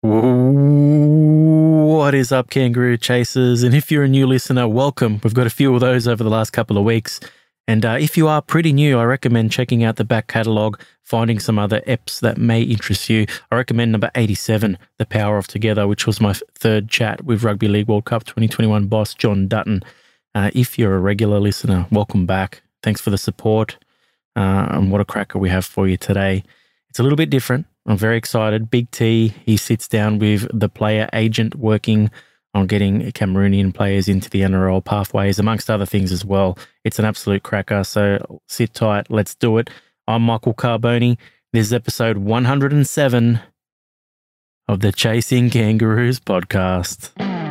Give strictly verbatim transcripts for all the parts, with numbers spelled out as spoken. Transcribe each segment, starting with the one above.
What is up, Kangaroo Chasers? And if you're a new listener, welcome. We've got a few of those over the last couple of weeks. And uh, if you are pretty new, I recommend checking out the back catalogue, finding some other eps that may interest you. I recommend number eighty-seven, The Power of Together, which was my f- third chat with Rugby League World Cup twenty twenty-one boss John Dutton. Uh, if you're a regular listener, welcome back. Thanks for the support. Uh, and what a cracker we have for you today. It's a little bit different. I'm very excited. Big T, he sits down with the player agent working on getting Cameroonian players into the N R L pathways, amongst other things as well. It's an absolute cracker, so sit tight. Let's do it. I'm Michael Carboni. This is episode one hundred seven of the Chasing Kangaroos podcast.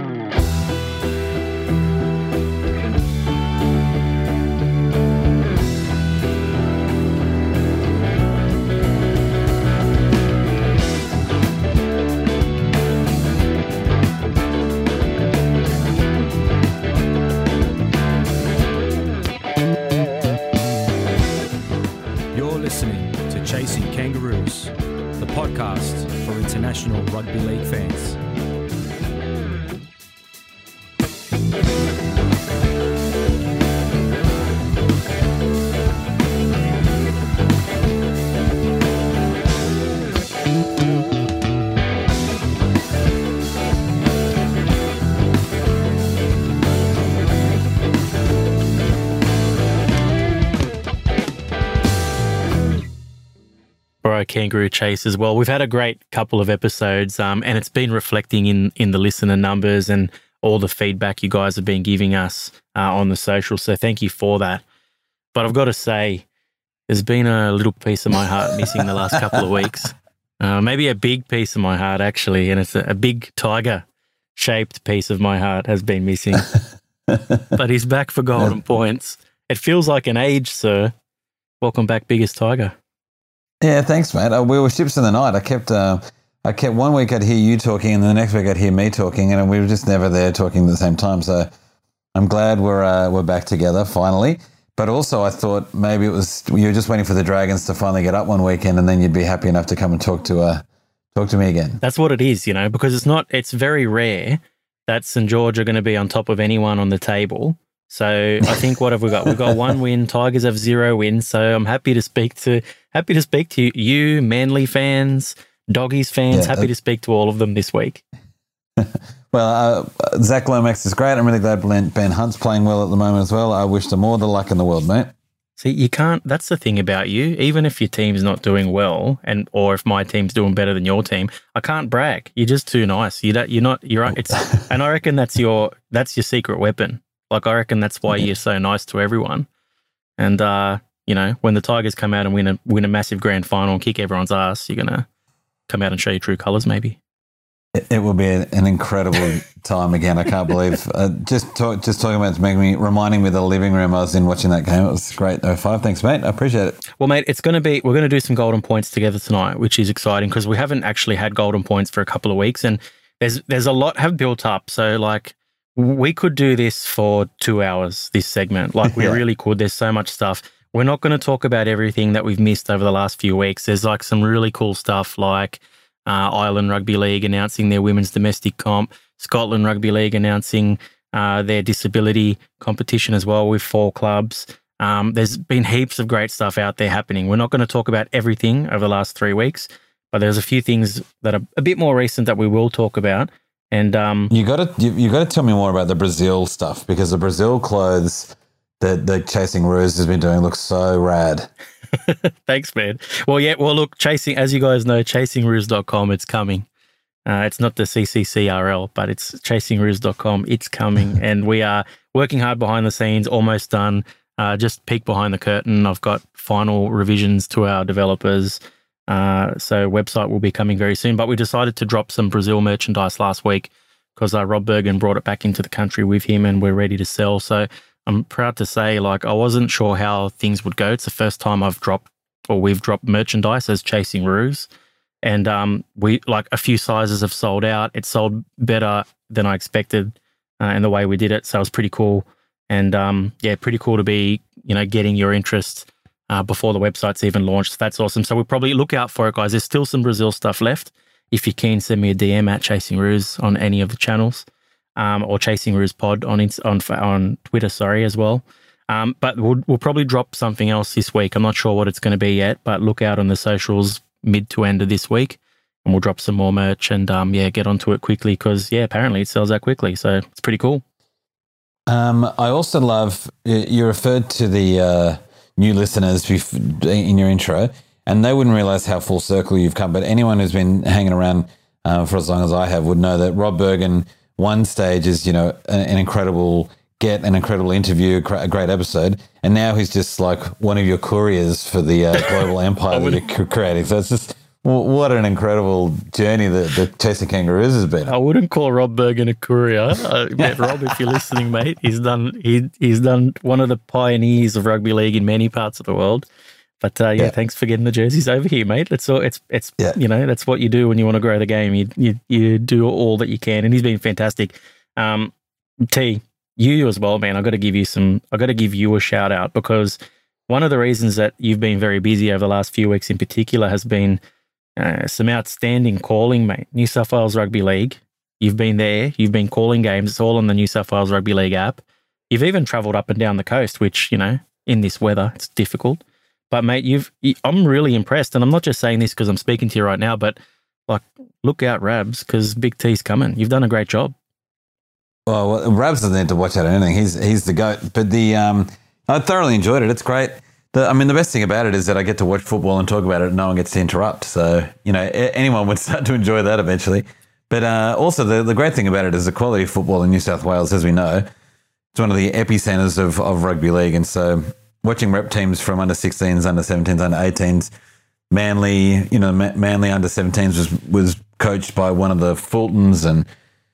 Chasing Kangaroos, the podcast for international rugby league fans. Kangaroo Chase as well. We've had a great couple of episodes um, and it's been reflecting in, in the listener numbers and all the feedback you guys have been giving us uh, on the social. So thank you for that. But I've got to say, there's been a little piece of my heart missing the last couple of weeks. Uh, maybe a big piece of my heart, actually, and it's a, a big tiger-shaped piece of my heart has been missing. But he's back for golden points. It feels like an age, sir. Welcome back, Biggest Tiger. Yeah, thanks, mate. Uh, we were ships in the night. I kept, uh, I kept one week I'd hear you talking, and the next week I'd hear me talking, and we were just never there talking at the same time. So I'm glad we're uh, we're back together finally. But also, I thought maybe it was you were just waiting for the Dragons to finally get up one weekend, and then you'd be happy enough to come and talk to uh, talk to me again. That's what it is, you know, because it's not. It's very rare that Saint George are going to be on top of anyone on the table. So I think what have we got? We've got one win. Tigers have zero wins. So I'm happy to speak to happy to speak to you, Manly fans, Doggies fans. Yeah, happy uh, to speak to all of them this week. Well, uh, Zach Lomax is great. I'm really glad Ben Hunt's playing well at the moment as well. I wish them all the luck in the world, mate. See, you can't. That's the thing about you. Even if your team's not doing well, and or if my team's doing better than your team, I can't brag. You're just too nice. You don't. You're not. You're. It's. And I reckon that's your. That's your secret weapon. Like, I reckon that's why you're so nice to everyone. And, uh, you know, when the Tigers come out and win a win a massive grand final and kick everyone's ass, you're going to come out and show your true colours, maybe. It, it will be an incredible time again. I can't believe. Uh, just talk, just talking about it, making me, reminding me of the living room I was in watching that game. It was great. oh five. Thanks, mate. I appreciate it. Well, mate, it's going to be, we're going to do some golden points together tonight, which is exciting because we haven't actually had golden points for a couple of weeks. And there's there's a lot have built up. So, like, we could do this for two hours, this segment. Like, we yeah. really could. There's so much stuff. We're not going to talk about everything that we've missed over the last few weeks. There's, like, some really cool stuff like uh, Ireland Rugby League announcing their women's domestic comp, Scotland Rugby League announcing uh, their disability competition as well with four clubs. Um, there's been heaps of great stuff out there happening. We're not going to talk about everything over the last three weeks, but there's a few things that are a bit more recent that we will talk about. And um, you got to you, you got to tell me more about the Brazil stuff, because the Brazil clothes that the Chasing Roos has been doing look so rad. Thanks, man. Well, yeah. Well, look, chasing as you guys know, chasing roos dot com. It's coming. Uh, it's not the C C C R L, but it's chasing roos dot com. It's coming, and we are working hard behind the scenes. Almost done. Uh, just peek behind the curtain. I've got final revisions to our developers. Uh, so website will be coming very soon, but we decided to drop some Brazil merchandise last week because uh, Rob Bergen brought it back into the country with him and we're ready to sell. So I'm proud to say, like, I wasn't sure how things would go. It's the first time I've dropped or we've dropped merchandise as Chasing Roos, and um, we like a few sizes have sold out. It sold better than I expected uh, in the way we did it. So it was pretty cool. And um, yeah, pretty cool to be, you know, getting your interest uh, before the website's even launched. That's awesome. So we'll probably look out for it, guys. There's still some Brazil stuff left. if you can, send me a D M at Chasing Ruse on any of the channels, um, or Chasing Ruse Pod on on on Twitter, sorry, as well. Um, but we'll, we'll probably drop something else this week. I'm not sure what it's going to be yet, but look out on the socials mid to end of this week, and we'll drop some more merch and um, yeah, get onto it quickly because yeah, apparently it sells out quickly, so it's pretty cool. Um, I also love you referred to the uh, new listeners in your intro, and they wouldn't realize how full circle you've come. But anyone who's been hanging around uh, for as long as I have would know that Rob Bergen, one stage is, you know, an, an incredible get, an incredible interview, a great episode, and now he's just like one of your couriers for the uh, global empire that you're creating. So it's just what an incredible journey that the Chasing Kangaroos has been. I wouldn't call Rob Bergen a courier. Uh, Rob, if you're listening, mate, he's done he he's done one of the pioneers of rugby league in many parts of the world. But uh, yeah, yeah, thanks for getting the jerseys over here, mate. It's all it's it's yeah. you know, that's what you do when you want to grow the game. You you you do all that you can, and he's been fantastic. Um, T, you as well, man. I got to give you some. I got to give you a shout out because one of the reasons that you've been very busy over the last few weeks, in particular, has been uh, some outstanding calling, mate. New South Wales Rugby League. You've been there. You've been calling games. It's all on the New South Wales Rugby League app. You've even travelled up and down the coast, which, you know, in this weather, it's difficult. But, mate, you've. I'm really impressed, and I'm not just saying this because I'm speaking to you right now, but, like, look out, Rabs, because Big T's coming. You've done a great job. Well, Rabs doesn't need to watch out anything. He's he's the GOAT. But the um, I thoroughly enjoyed it. It's great. The, I mean, the best thing about it is that I get to watch football and talk about it and no one gets to interrupt. So, you know, anyone would start to enjoy that eventually. But uh, also the, the great thing about it is the quality of football in New South Wales, as we know, it's one of the epicenters of, of rugby league. And so watching rep teams from under sixteens, under seventeens, under eighteens, Manly, you know, Manly under seventeens was, was coached by one of the Fultons, and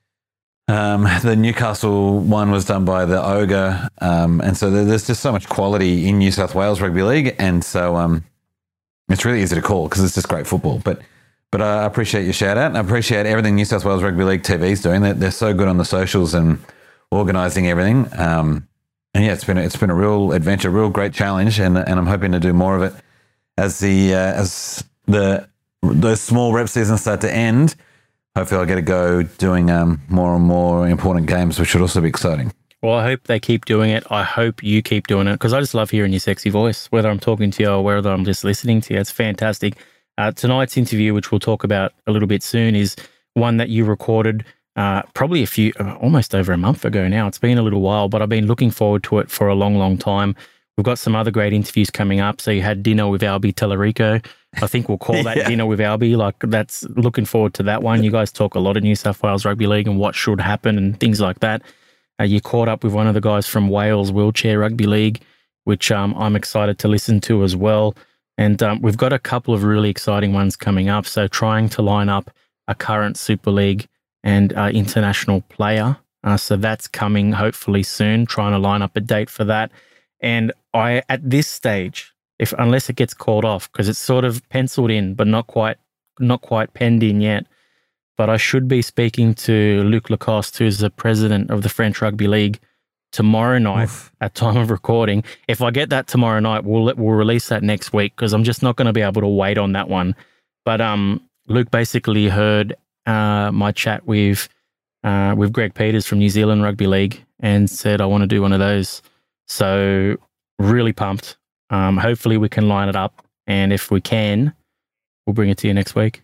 Um, the Newcastle one was done by the Ogre. Um, and so there's just so much quality in New South Wales Rugby League. And so um, it's really easy to call because it's just great football. But but I appreciate your shout out, and I appreciate everything New South Wales Rugby League T V is doing. They're, they're so good on the socials and organising everything. Um, and yeah, it's been, it's been a real adventure, a real great challenge. And, and I'm hoping to do more of it as the, uh, as the, those small rep seasons start to end. Hopefully I'll get to go doing um, more and more important games, which should also be exciting. Well, I hope they keep doing it. I hope you keep doing it because I just love hearing your sexy voice, whether I'm talking to you or whether I'm just listening to you. It's fantastic. Uh, tonight's interview, which we'll talk about a little bit soon, is one that you recorded uh, probably a few, uh, almost over a month ago now. It's been a little while, but I've been looking forward to it for a long, long time. We've got some other great interviews coming up. So you had dinner with Albie Tellerico. I think we'll call that yeah. dinner with Albie. Like, that's looking forward to that one. You guys talk a lot of New South Wales Rugby League and what should happen and things like that. Uh, you caught up with one of the guys from Wales Wheelchair Rugby League, which um, I'm excited to listen to as well. And um, we've got a couple of really exciting ones coming up. So trying to line up a current Super League and uh, international player. Uh, so that's coming hopefully soon, trying to line up a date for that. And I, at this stage, if unless it gets called off, because it's sort of penciled in, but not quite, not quite penned in yet. But I should be speaking to Luc Lacoste, who's the president of the French Rugby League, tomorrow night Oof. at time of recording. If I get that tomorrow night, we'll we'll release that next week because I'm just not going to be able to wait on that one. But um, Luke basically heard uh, my chat with uh, with Greg Peters from New Zealand Rugby League and said I want to do one of those. So really pumped. Um, hopefully we can line it up, and if we can, we'll bring it to you next week.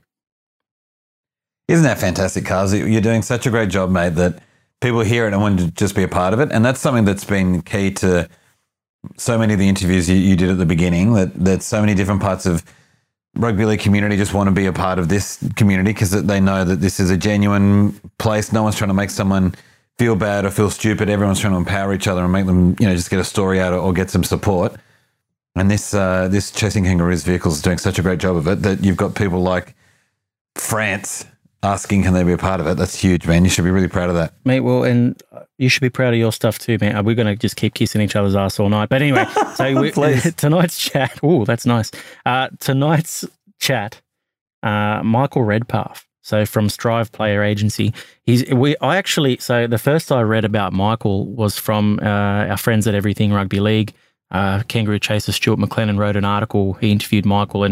Isn't that fantastic, Cars? You're doing such a great job, mate, that people hear it and want to just be a part of it. And that's something that's been key to so many of the interviews you, you did at the beginning, that, that so many different parts of rugby league community just want to be a part of this community because they know that this is a genuine place. No one's trying to make someone feel bad or feel stupid. Everyone's trying to empower each other and make them, you know, just get a story out or, or get some support. And this uh, this Chasing Kangaroos Vehicles is doing such a great job of it that you've got people like France asking, can they be a part of it? That's huge, man. You should be really proud of that. Mate, well, and you should be proud of your stuff too, man. We're going to just keep kissing each other's ass all night. But anyway, so we, tonight's chat, oh, that's nice. Uh, tonight's chat, uh, Michael Redpath, so from Strive Player Agency. He's we. I actually, so the first I read about Michael was from uh, our friends at Everything Rugby League. Uh, Kangaroo Chaser Stuart McLennan wrote an article. He interviewed Michael and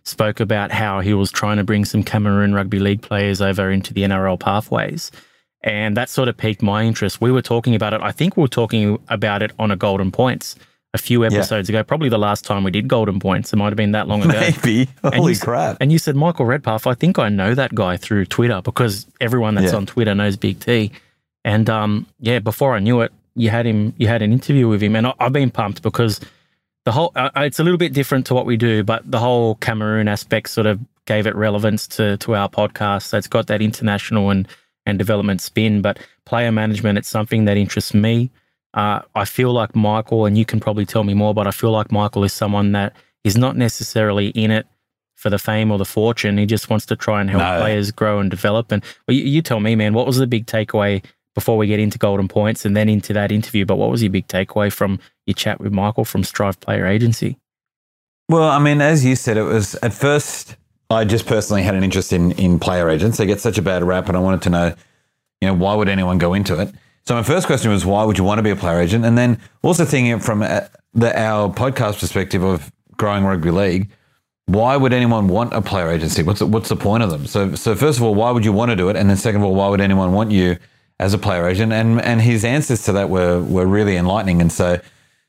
spoke about how he was trying to bring some Cameroon Rugby League players over into the N R L pathways. And that sort of piqued my interest. We were talking about it. I think we were talking about it on a Golden Points a few episodes yeah. ago, probably the last time we did Golden Points. It might have been that long ago. Maybe. Holy and crap. And you said, Michael Redpath, I think I know that guy through Twitter because everyone that's yeah. on Twitter knows Big T. And um, yeah, before I knew it, you had him. You had an interview with him. And I, I've been pumped because the whole, uh, it's a little bit different to what we do, but the whole Cameroon aspect sort of gave it relevance to, to our podcast. So it's got that international and, and development spin, but player management, it's something that interests me. Uh, I feel like Michael, and you can probably tell me more, but I feel like Michael is someone that is not necessarily in it for the fame or the fortune. He just wants to try and help no. players grow and develop. And well, you, you tell me, man, what was the big takeaway before we get into Golden Points and then into that interview? But what was your big takeaway from your chat with Michael from Strive Player Agency? Well, I mean, as you said, it was at first I just personally had an interest in in player agents. They get such a bad rap, and I wanted to know, you know, why would anyone go into it? So my first question was, why would you want to be a player agent? And then also thinking from the, our podcast perspective of growing rugby league, why would anyone want a player agency? What's the, what's the point of them? So so first of all, why would you want to do it? And then second of all, why would anyone want you as a player agent? And and his answers to that were were really enlightening. And so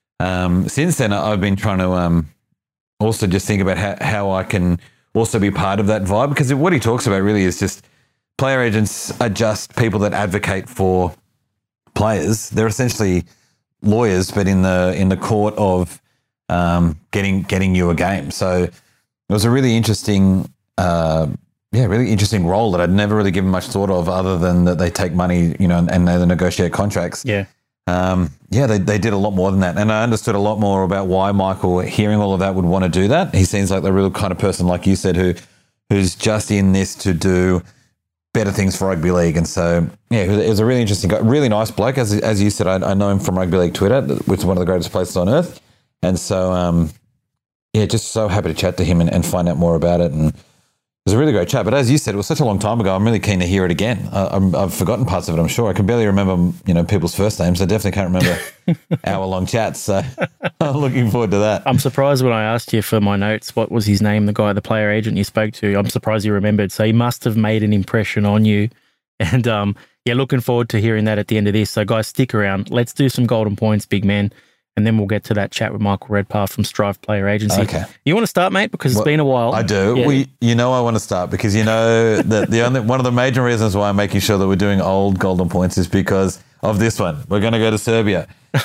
um, since then, I've been trying to um, also just think about how, how I can also be part of that vibe, because what he talks about really is just player agents are just people that advocate for players. They're essentially lawyers, but in the in the court of um, getting getting you a game. So it was a really interesting, uh, yeah, really interesting role that I'd never really given much thought of, other than that they take money, you know, and, and they negotiate contracts. Yeah, um, yeah, they they did a lot more than that, and I understood a lot more about why Michael, hearing all of that, would want to do that. He seems like the real kind of person, like you said, who who's just in this to do better things for rugby league. And so, yeah, it was a really interesting guy, really nice bloke. As as you said, I, I know him from rugby league Twitter, which is one of the greatest places on earth. And so, um, yeah, just so happy to chat to him and, and find out more about it. And it was a really great chat. But as you said, it was such a long time ago. I'm really keen to hear it again. I, I'm, I've forgotten parts of it, I'm sure. I can barely remember, you know, people's first names. I definitely can't remember hour-long chats. So I'm looking forward to that. I'm surprised when I asked you for my notes, what was his name, the guy, the player agent you spoke to. I'm surprised you remembered. So he must have made an impression on you. And, um, yeah, looking forward to hearing that at the end of this. So, guys, stick around. Let's do some Golden Points, big man. And then we'll get to that chat with Michael Redpath from Strive Player Agency. Okay. You want to start, mate? Because it's well, been a while. I do. Yeah. We, you know I want to start because you know that the only one of the major reasons why I'm making sure that we're doing old Golden Points is because of this one. We're going to go to Serbia.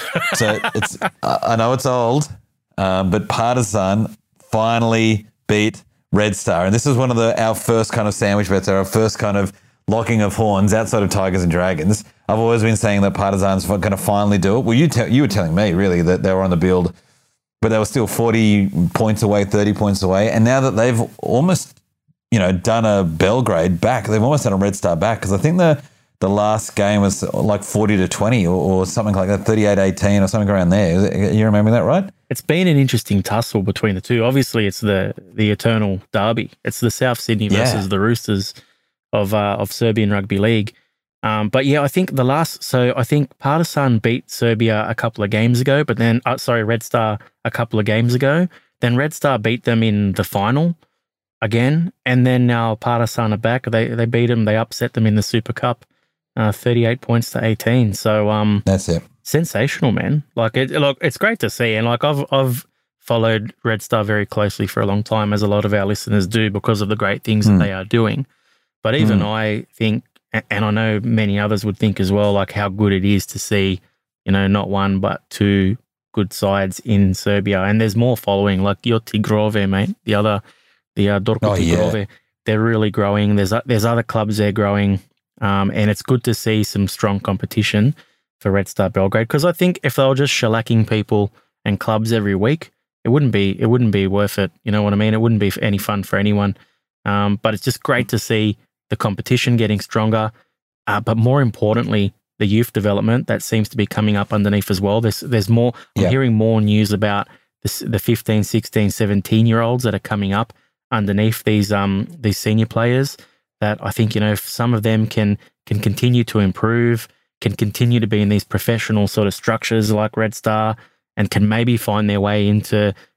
So it's I know it's old, um, but Partizan finally beat Red Star. And this is one of the our first kind of sandwich bets, our first kind of locking of horns outside of Tigers and Dragons. I've always been saying that Partizan's going to finally do it. Well, you te- you were telling me, really, that they were on the build, but they were still forty points away, thirty points away. And now that they've almost, you know, done a Belgrade back, they've almost done a Red Star back, because I think the the last game was like forty to twenty or, or something like that, thirty-eight eighteen or something around there. It, you remember that, right? It's been an interesting tussle between the two. Obviously, it's the the eternal derby. It's the South Sydney versus yeah. the Roosters of uh, of Serbian Rugby League. Um, but yeah, I think the last, so I think Partizan beat Serbia a couple of games ago, but then, uh, sorry, Red Star a couple of games ago. Then Red Star beat them in the final again. And then now Partizan are back. They they beat them, they upset them in the Super Cup, uh, thirty-eight points to eighteen. So, um, that's it. Sensational, man. Like, it, look, it's great to see. And like, I've, I've followed Red Star very closely for a long time, as a lot of our listeners do, because of the great things mm. that they are doing. But even mm. I think, and I know many others would think as well, like how good it is to see, you know, not one but two good sides in Serbia. And there's more following, like your Tigrove, mate, the other, the uh, Dorko oh, Tigrove. Yeah. They're really growing. There's there's other clubs there growing, um, and it's good to see some strong competition for Red Star Belgrade, because I think if they were just shellacking people and clubs every week, it wouldn't be it wouldn't be worth it. You know what I mean? It wouldn't be any fun for anyone. Um, but it's just great to see the competition getting stronger, uh, but more importantly, the youth development that seems to be coming up underneath as well. There's there's more, I'm yeah. hearing more news about this, the fifteen, sixteen, seventeen-year-olds that are coming up underneath these um these senior players, that I think, you know, if some of them can can continue to improve, can continue to be in these professional sort of structures like Red Star, and can maybe find their way into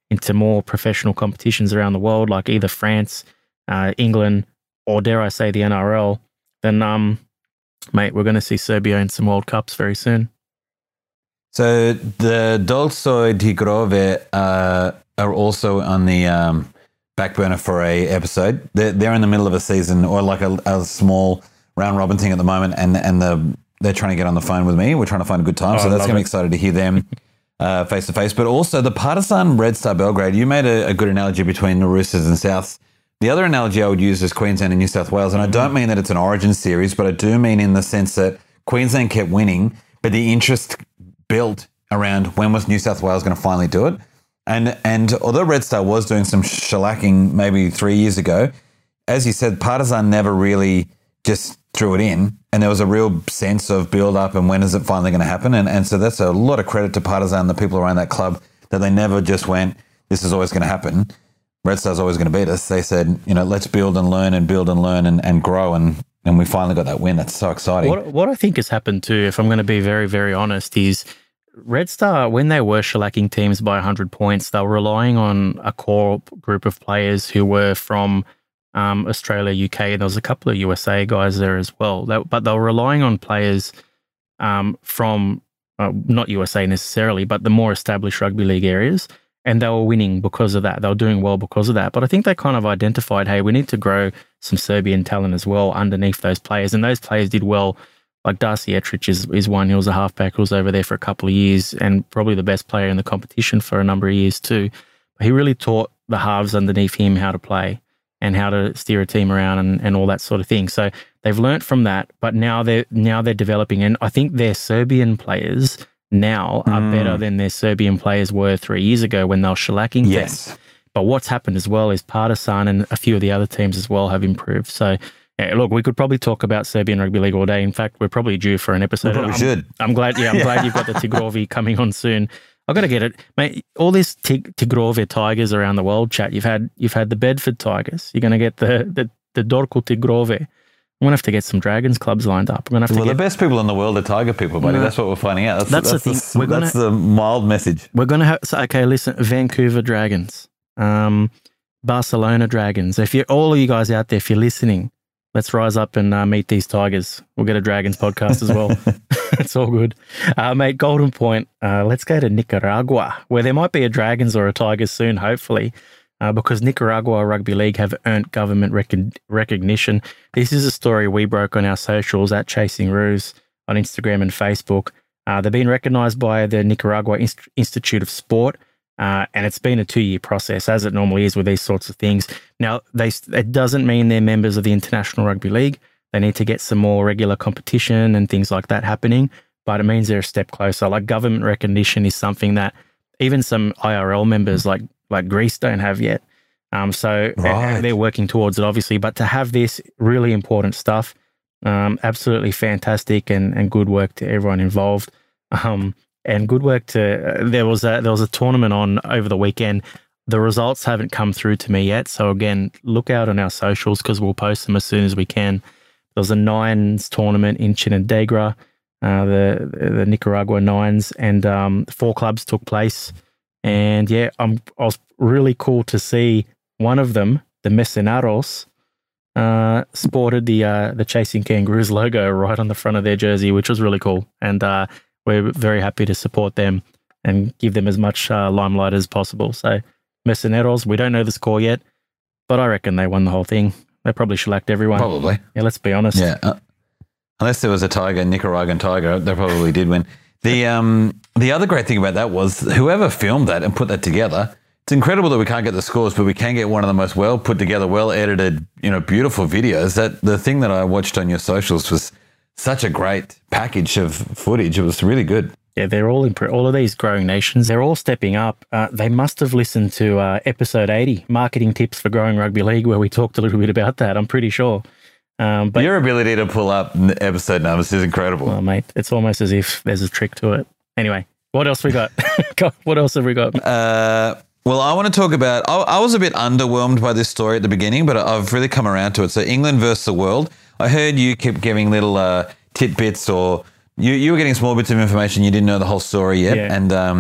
into more professional competitions around the world, like either France, uh, England, or dare I say the N R L, then, um, mate, we're going to see Serbia in some World Cups very soon. So the Dolsoi Tigrove uh, are also on the um, back burner for a episode. They're, they're in the middle of a season or like a, a small round robin thing at the moment, and and the, they're trying to get on the phone with me. We're trying to find a good time, oh, so that's going to be it. excited to hear them uh, face to face. But also the Partizan Red Star Belgrade. You made a, a good analogy between the Roosters and Souths. The other analogy I would use is Queensland and New South Wales, and I don't mean that it's an origin series, but I do mean in the sense that Queensland kept winning, but the interest built around when was New South Wales going to finally do it. And and although Red Star was doing some shellacking maybe three years ago, as you said, Partizan never really just threw it in, and there was a real sense of build-up and when is it finally going to happen. And and so that's a lot of credit to Partizan, the people around that club, that they never just went, this is always going to happen. Red Star's always going to beat us. They said, you know, let's build and learn and build and learn and, and grow, and and we finally got that win. That's so exciting. What, what I think has happened too, if I'm going to be very, very honest, is Red Star, when they were shellacking teams by one hundred points, they were relying on a core group of players who were from um, Australia, U K. There was a couple of U S A guys there as well. They, but they were relying on players um, from, uh, not U S A necessarily, but the more established rugby league areas. And they were winning because of that. They were doing well because of that. But I think they kind of identified, hey, we need to grow some Serbian talent as well underneath those players. And those players did well. Like Darcy Etrich is, is one. He was a halfback who was over there for a couple of years and probably the best player in the competition for a number of years too. But he really taught the halves underneath him how to play and how to steer a team around and, and all that sort of thing. So they've learnt from that, but now they're, now they're developing. And I think their Serbian players now are mm. better than their Serbian players were three years ago when they were shellacking yes. things. But what's happened as well is Partizan and a few of the other teams as well have improved. So, yeah, look, we could probably talk about Serbian Rugby League all day. In fact, we're probably due for an episode. We probably I'm, should. I'm glad, yeah, I'm glad you've got the Tigrovi coming on soon. I've got to get it. Mate, all these Tig- Tigrove Tigers around the world, chat, you've had you've had the Bedford Tigers. You're going to get the, the, the Dorko Tigrove. I'm going to have to get some Dragons clubs lined up. We're going to have to well, get... the best people in the world are Tiger people, buddy. No. That's what we're finding out. That's, that's, that's the the thing. We're gonna, that's the mild message. We're going to have... So, okay, listen. Vancouver Dragons. Um, Barcelona Dragons. If you're all of you guys out there, if you're listening, let's rise up and uh, meet these Tigers. We'll get a Dragons podcast as well. It's all good. Uh, mate, Golden Point. Uh, let's go to Nicaragua, where there might be a Dragons or a Tigers soon, hopefully. Uh, because Nicaragua Rugby League have earned government rec- recognition. This is a story we broke on our socials at Chasing Roos on Instagram and Facebook. Uh, they've been recognised by the Nicaragua Inst- Institute of Sport, uh, and it's been a two-year process, as it normally is with these sorts of things. Now, they, it doesn't mean they're members of the International Rugby League. They need to get some more regular competition and things like that happening, but it means they're a step closer. Like, government recognition is something that even some I R L members like like Greece don't have yet. Um, so right. they're working towards it, obviously. But to have this really important stuff, um, absolutely fantastic, and, and good work to everyone involved. Um, and good work to uh, there was a there was a tournament on over the weekend. The results haven't come through to me yet, so again, look out on our socials because we'll post them as soon as we can. There was a nines tournament in Chinandega, uh, the the Nicaragua Nines, and um, four clubs took place. And yeah, I'm, I was really cool to see one of them, the Mercenarios, uh, sported the uh, the Chasing Kangaroos logo right on the front of their jersey, which was really cool. And uh, we're very happy to support them and give them as much uh, limelight as possible. So Mercenarios, we don't know the score yet, but I reckon they won the whole thing. They probably shellacked everyone. Probably. Yeah, let's be honest. Yeah. Uh, unless there was a tiger, Nicaraguan tiger, they probably did win. The um the other great thing about that was whoever filmed that and put that together, it's incredible that we can't get the scores, but we can get one of the most well put together, well edited, you know, beautiful videos. That the thing that I watched on your socials was such a great package of footage. It was really good. Yeah, they're all imp- all of these growing nations. They're all stepping up. Uh, they must have listened to uh, episode eighty, Marketing Tips for Growing Rugby League, where we talked a little bit about that. I'm pretty sure. Um, but your ability to pull up episode numbers is incredible. Well, mate, it's almost as if there's a trick to it. Anyway, what else we got? What else have we got? Uh, well, I want to talk about, I, I was a bit underwhelmed by this story at the beginning, but I've really come around to it. So England versus the world. I heard you kept giving little uh, tidbits, or you, you were getting small bits of information. You didn't know the whole story yet. Yeah. And um,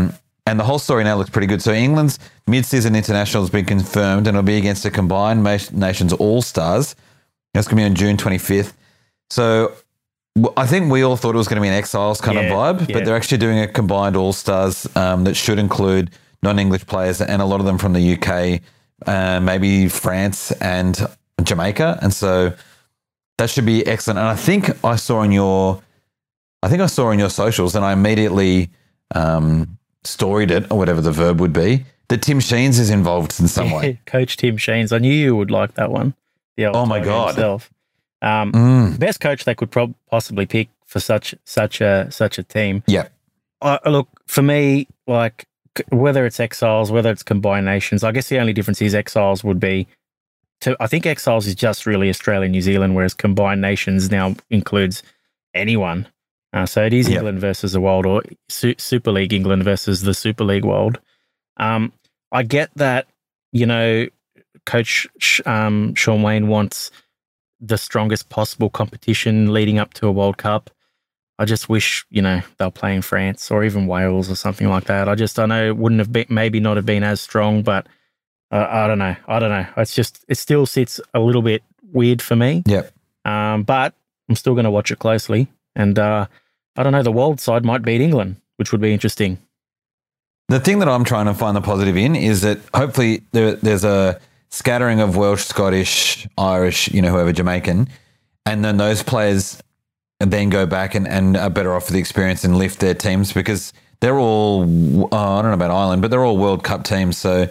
and the whole story now looks pretty good. So England's mid-season international has been confirmed, and it'll be against the Combined Nations All-Stars. That's going to be on June twenty-fifth. So I think we all thought it was going to be an Exiles kind Yeah, of vibe, yeah. but they're actually doing a Combined All-Stars um, that should include non-English players, and a lot of them from the U K, uh, maybe France and Jamaica. And so that should be excellent. And I think I saw on your, I think I saw on your socials, and I immediately um, storied it, or whatever the verb would be, that Tim Sheens is involved in some way. Coach Tim Sheens. I knew you would like that one. The old Oh my Tiger God. himself. Um, Mm. Best coach they could prob- possibly pick for such such a such a team. Yeah. Uh, look, for me, like c- whether it's Exiles, whether it's Combined Nations, I guess the only difference is Exiles would be to. I think Exiles is just really Australia, New Zealand, whereas Combined Nations now includes anyone. Uh, so it is Yeah. England versus the world, or Su- Super League England versus the Super League world. Um, I get that, you know, Coach Sh- um, Sean Wayne wants the strongest possible competition leading up to a World Cup. I just wish, you know, they'll play in France or even Wales or something like that. I just, I know it wouldn't have been, maybe not have been as strong, but uh, I don't know. I don't know. It's just, it still sits a little bit weird for me. Yep. Um, but I'm still going to watch it closely. And uh, I don't know, the world side might beat England, which would be interesting. The thing that I'm trying to find the positive in is that hopefully there, there's a scattering of Welsh, Scottish, Irish, you know, whoever, Jamaican, and then those players then go back and, and are better off for the experience and lift their teams, because they're all, oh, I don't know about Ireland, but they're all World Cup teams. So,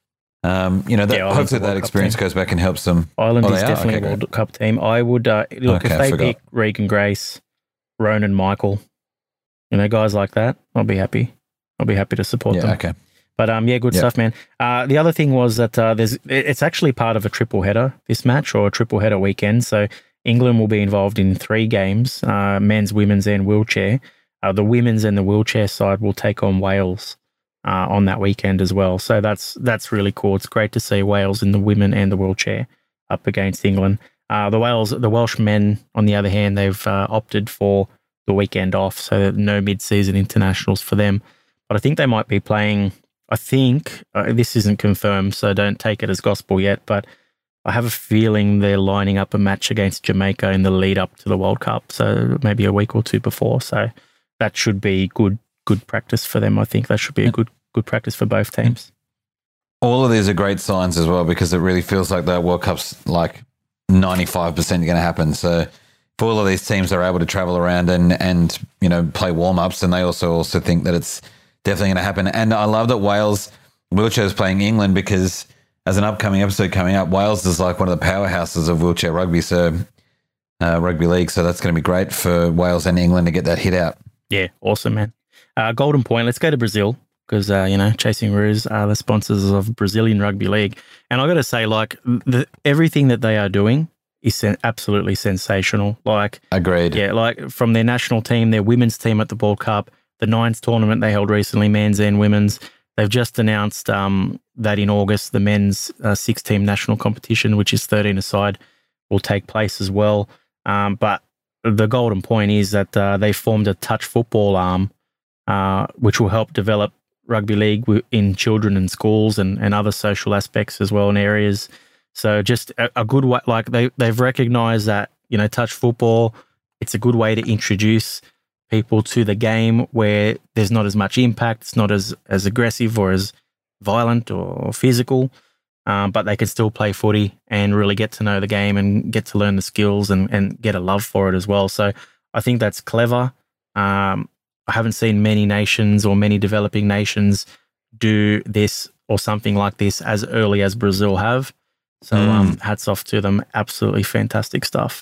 um, you know, that, Yeah, Ireland's hopefully a that World Cup experience team. goes back and helps them. Ireland Oh, is they are? definitely Okay, a World great. Cup team. I would, uh, look, Okay, if I they forgot. pick Regan Grace, Ronan Michael, you know, guys like that, I'll be happy. I'll be happy to support Yeah, them. okay. But um, yeah, good Yep. stuff, man. Uh, the other thing was that uh, there's it- it's actually part of a triple header, this match, or a triple header weekend. So England will be involved in three games: uh, men's, women's, and wheelchair. Uh, the women's and the wheelchair side will take on Wales uh, on that weekend as well. So that's that's really cool. It's great to see Wales in the women and the wheelchair up against England. Uh, the Wales, the Welsh men, on the other hand, they've uh, opted for the weekend off, so no mid-season internationals for them. But I think they might be playing. I think uh, this isn't confirmed, so don't take it as gospel yet. But I have a feeling they're lining up a match against Jamaica in the lead up to the World Cup, so maybe a week or two before. So that should be good, good practice for them. I think that should be a good, good practice for both teams. All of these are great signs as well, because it really feels like the World Cup's like ninety-five percent going to happen. So if all of these teams are able to travel around and, and you know, play warm-ups, and they also also think that it's definitely going to happen. And I love that Wales wheelchair is playing England, because as an upcoming episode coming up, Wales is like one of the powerhouses of wheelchair rugby, so uh, rugby league. So that's going to be great for Wales and England to get that hit out. Yeah, awesome, man. Uh, Golden Point, let's go to Brazil, because, uh, you know, Chasing Roos are the sponsors of Brazilian Rugby League. And I got to say, like, the, everything that they are doing is sen- absolutely sensational. Like, Agreed. yeah, like from their national team, their women's team at the World Cup, the Nines tournament they held recently, men's and women's. They've just announced um, that in August, the men's uh, six-team national competition, which is thirteen aside, will take place as well. Um, but the golden point is that uh, they formed a touch football arm, uh, which will help develop rugby league w- in children and schools and, and other social aspects as well in areas. So just a, a good way, like they, they've recognized that, you know, touch football, it's a good way to introduce people to the game where there's not as much impact, it's not as, as aggressive or as violent or physical, um, but they can still play footy and really get to know the game and get to learn the skills and, and get a love for it as well. So I think that's clever. Um, I haven't seen many nations or many developing nations do this or something like this as early as Brazil have. So Mm. um, hats off to them. Absolutely fantastic stuff.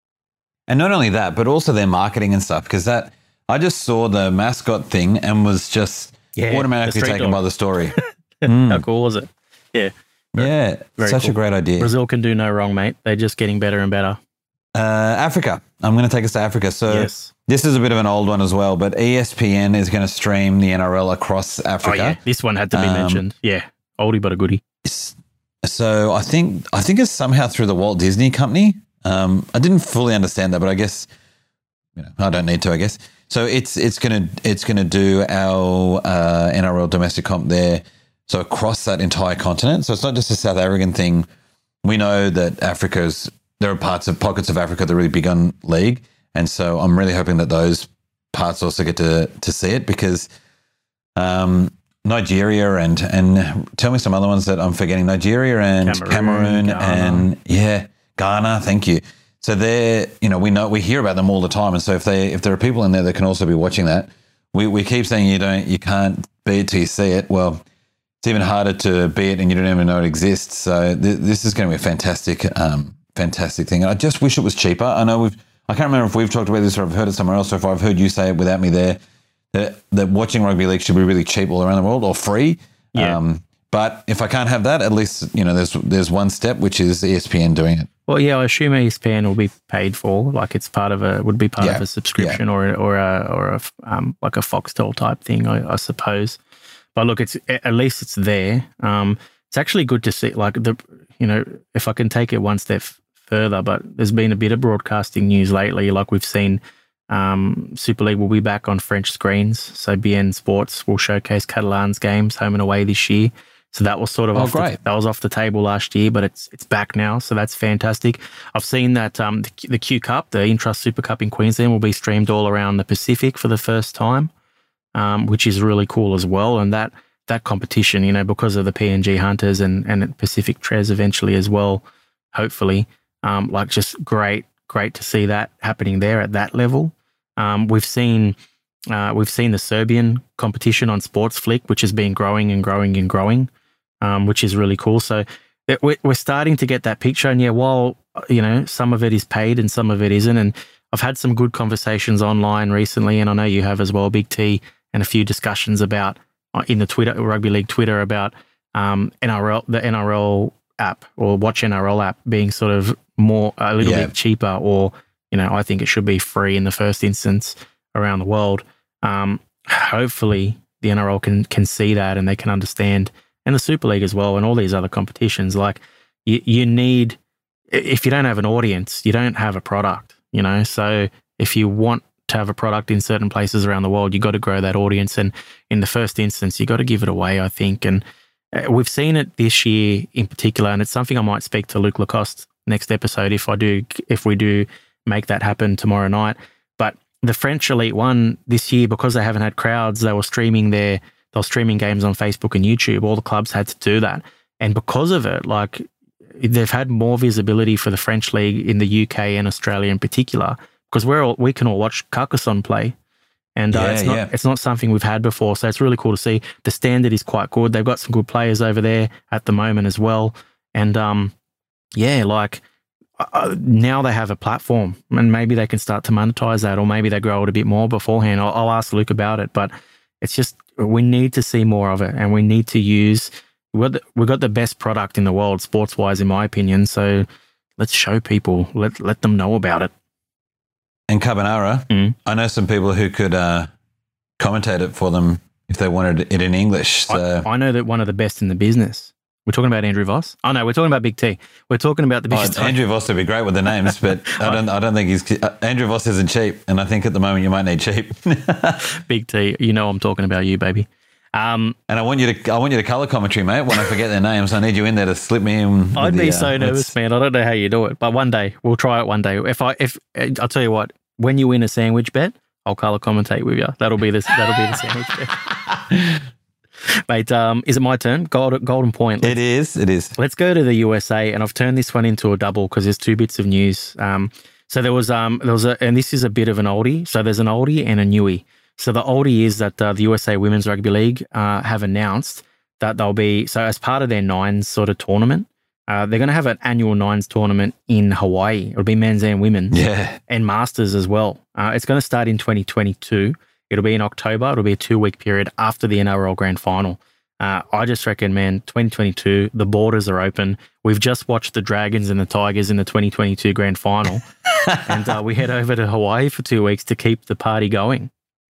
And not only that, but also their marketing and stuff, because that I just saw the mascot thing and was just Yeah, automatically the street taken dog. by the story. How Mm. cool was it? Yeah. Yeah, Very such a cool. great idea. Brazil can do no wrong, mate. They're just getting better and better. Uh, Africa. I'm going to take us to Africa. So Yes. this is a bit of an old one as well, but E S P N is going to stream the N R L across Oh, Africa. yeah. This one had to be Um, mentioned. Yeah. Oldie but a goodie. So I think I think it's somehow through the Walt Disney Company. Um, I didn't fully understand that, but I guess you know, I don't need to, I guess. So it's it's gonna it's gonna do our uh, N R L domestic comp there. So across that entire continent. So it's not just a South African thing. We know that Africa's there are parts of pockets of Africa that are really big on league, and so I'm really hoping that those parts also get to to see it because um, Nigeria and and tell me some other ones that I'm forgetting. Nigeria and Cameroon, Cameroon Ghana. and yeah, Ghana. Thank you. So they're, you know, we know we hear about them all the time, and so if they if there are people in there that can also be watching that, we, we keep saying you don't you can't be it till you see it. Well, it's even harder to be it, and you don't even know it exists. So th- this is going to be a fantastic, um, fantastic thing. And I just wish it was cheaper. I know we've I can't remember if we've talked about this or I've heard it somewhere else, or if I've heard you say it without me there. That that watching rugby league should be really cheap all around the world or free. Yeah. Um, but if I can't have that, at least you know there's there's one step, which is E S P N doing it. Well, yeah, I assume E S P N will be paid for, like it's part of a would be part Yeah, of a subscription or a, or a or a um, like a Foxtel type thing, I, I suppose. But look, it's at least it's there. Um, it's actually good to see, like the you know, if I can take it one step further. But there's been a bit of broadcasting news lately, like we've seen. Um, Super League will be back on French screens, so B N Sports will showcase Catalan's games home and away this year. So that was sort of Oh, off great. The, that was off the table last year, but it's it's back now. So that's fantastic. I've seen that um, the, the Q Cup, the Intrust Super Cup in Queensland, will be streamed all around the Pacific for the first time, um, which is really cool as well. And that that competition, you know, because of the P N G Hunters and and Pacific Trez eventually as well, hopefully, um, like just great, great to see that happening there at that level. Um, we've seen. Uh, we've seen the Serbian competition on Sports Flick, which has been growing and growing and growing. Um, which is really cool. So it, we're, we're starting to get that picture. And yeah, while, you know, some of it is paid and some of it isn't. And I've had some good conversations online recently, and I know you have as well, Big T, and a few discussions about uh, in the Twitter, Rugby League Twitter about um, N R L, the N R L app or Watch N R L app being sort of more, a little Yeah. bit cheaper, or, you know, I think it should be free in the first instance around the world. Um, hopefully the N R L can, can see that and they can understand, and the Super League as well, and all these other competitions. Like you, you need, if you don't have an audience, you don't have a product, you know? So if you want to have a product in certain places around the world, you got to grow that audience. And in the first instance, you got to give it away, I think. And uh, we've seen it this year in particular, and it's something I might speak to Luke Lacoste next episode if I do, if we do make that happen tomorrow night. But the French Elite One this year, because they haven't had crowds, they were streaming their They were streaming games on Facebook and YouTube. All the clubs had to do that. And because of it, like they've had more visibility for the French League in the U K and Australia in particular, because we're all, we can all watch Carcassonne play. And uh, Yeah, it's not yeah. it's not something we've had before. So it's really cool to see. The standard is quite good. They've got some good players over there at the moment as well. And um, yeah, like uh, now they have a platform, and maybe they can start to monetize that, or maybe they grow it a bit more beforehand. I'll, I'll ask Luke about it, but it's just, we need to see more of it, and we need to use, we've got the, we've got the best product in the world, sports-wise, in my opinion. So let's show people, let let them know about it. And Carbonara, Mm. I know some people who could uh, commentate it for them if they wanted it in English. So I, I know that one of the best in the business. We're talking about Andrew Voss. Oh no, we're talking about Big T. We're talking about the oh, biggest. Andrew Voss would be great with the names, but I don't. I don't think he's. Uh, Andrew Voss isn't cheap, and I think at the moment you might need cheap. Big T. You know I'm talking about you, baby. Um, And I want you to. I want you to colour commentary, mate. When I forget their names, I need you in there to slip me in. with I'd the, be uh, so nervous, let's- man. I don't know how you do it, but one day we'll try it. One day, if I if I'll tell you what, when you win a sandwich bet, I'll colour commentate with you. That'll be the that'll be the sandwich bet. Mate, um, is it my turn? Golden, golden point. It is. It is. Let's go to the U S A, and I've turned this one into a double because there's two bits of news. Um, so there was um, there was a, and this is a bit of an oldie. So there's an oldie and a newie. So the oldie is that uh, the U S A Women's Rugby League uh, have announced that they'll be, so as part of their nines sort of tournament, uh, they're going to have an annual nines tournament in Hawaii. It'll be men's and women's, Yeah. and masters as well. Uh, it's going to start in twenty twenty-two. It'll be in October. It'll be a two-week period after the N R L Grand Final. Uh, I just reckon, man, twenty twenty-two, the borders are open. We've just watched the Dragons and the Tigers in the twenty twenty-two Grand Final, and uh, we head over to Hawaii for two weeks to keep the party going.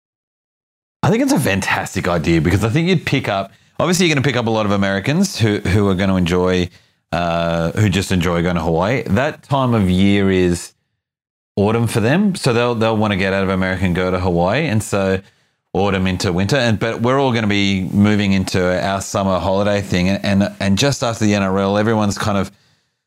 I think it's a fantastic idea because I think you'd pick up. Obviously, you're going to pick up a lot of Americans who who are going to enjoy, uh, who just enjoy going to Hawaii. That time of year is autumn for them. So they'll they'll want to get out of America and go to Hawaii. And so autumn into winter. And but we're all going to be moving into our summer holiday thing. And, and and just after the N R L, everyone's kind of,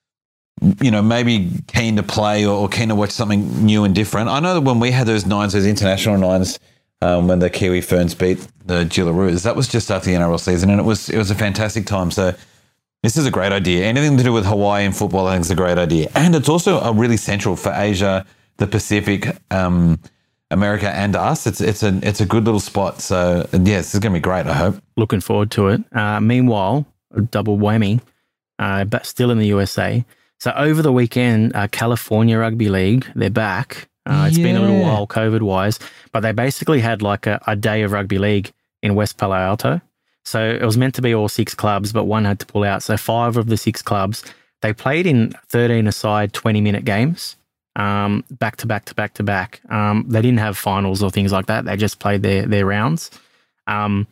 you know, maybe keen to play or, or keen to watch something new and different. I know that when we had those nines, those international nines, um, when the Kiwi Ferns beat the Jillaroos, that was just after the N R L season, and it was it was a fantastic time. So this is a great idea. Anything to do with Hawaiian football, I think is a great idea. And it's also a really central for Asia, the Pacific, um, America and us. It's it's a it's a good little spot. So yeah, this is going to be great, I hope. Looking forward to it. Uh, meanwhile, a double whammy, uh, but still in the U S A. So over the weekend, uh, California Rugby League, they're back. Uh, it's yeah. been a little while COVID-wise, but they basically had like a, a day of rugby league in West Palo Alto. So it was meant to be all six clubs, but one had to pull out. So five of the six clubs, they played in thirteen-a-side twenty-minute games, um, back to back to back to back. Um, they didn't have finals or things like that. They just played their their rounds. Um,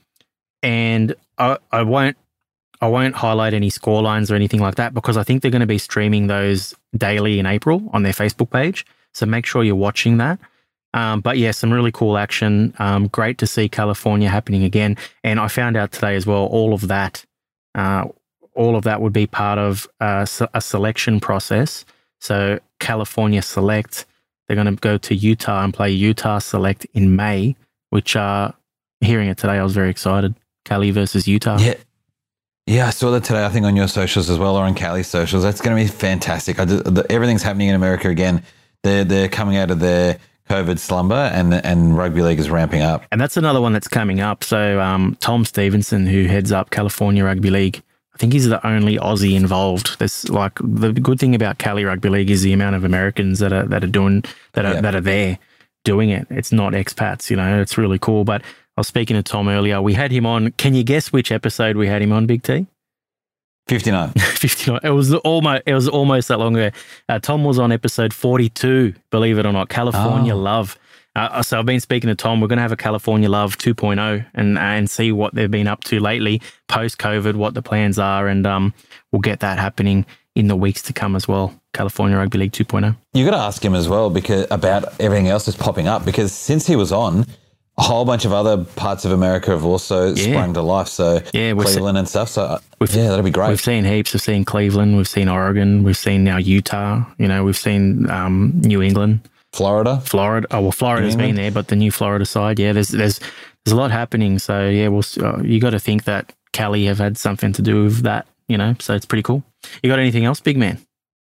and I, I won't I won't highlight any scorelines or anything like that because I think they're going to be streaming those daily in April on their Facebook page. So make sure you're watching that. Um, but yeah, some really cool action. Um, great to see California happening again. And I found out today as well, all of that, uh, all of that would be part of uh, a selection process. So California Select, they're going to go to Utah and play Utah Select in May, which uh, hearing it today, I was very excited. Cali versus Utah. Yeah. Yeah, I saw that today, I think, on your socials as well, or on Cali's socials. That's going to be fantastic. I just, the, everything's happening in America again. They're, they're coming out of their COVID slumber and and rugby league is ramping up. And that's another one that's coming up. So um, Tom Stevenson, who heads up California Rugby League, I think he's the only Aussie involved. There's like the good thing about Cali Rugby League is the amount of Americans that are that are doing that are yeah. that are there doing it. It's not expats, you know. It's really cool. But I was speaking to Tom earlier. We had him on. Can you guess which episode we had him on, Big T? fifty-nine. fifty-nine. It was almost it was almost that long ago. Uh, Tom was on episode forty-two, believe it or not, California oh. Love. Uh, so I've been speaking to Tom. We're going to have a California Love two point oh and and see what they've been up to lately, post-COVID, what the plans are, and um, we'll get that happening in the weeks to come as well. California Rugby League two point oh. You got to ask him as well because about everything else that's popping up because since he was on, a whole bunch of other parts of America have also yeah. sprung to life. So yeah, Cleveland se- and stuff. So yeah, that'll be great. We've seen heaps. We've seen Cleveland. We've seen Oregon. We've seen now Utah. You know, we've seen um, New England, Florida, Florida. Oh well, Florida's been there, but the new Florida side. Yeah, there's there's there's a lot happening. So yeah, we'll uh, you got to think that Cali have had something to do with that. You know, so it's pretty cool. You got anything else, big man?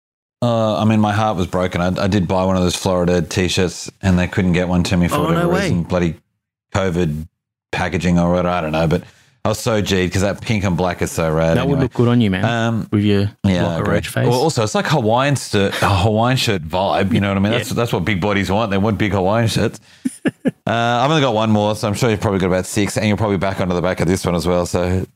Uh, I mean, my heart was broken. I, I did buy one of those Florida T-shirts, and they couldn't get one to me for oh, whatever no reason. way. Bloody COVID packaging or whatever, I don't know, but I was so G'd because that pink and black is so rad. That anyway. would look good on you, man, um, with your yeah, block of roach face. Well, also, it's like Hawaiian shirt, a Hawaiian shirt vibe, you know what I mean? That's yeah. that's what big bodies want. They want big Hawaiian shirts. uh, I've only got one more, so I'm sure you've probably got about six, and you're probably back onto the back of this one as well. So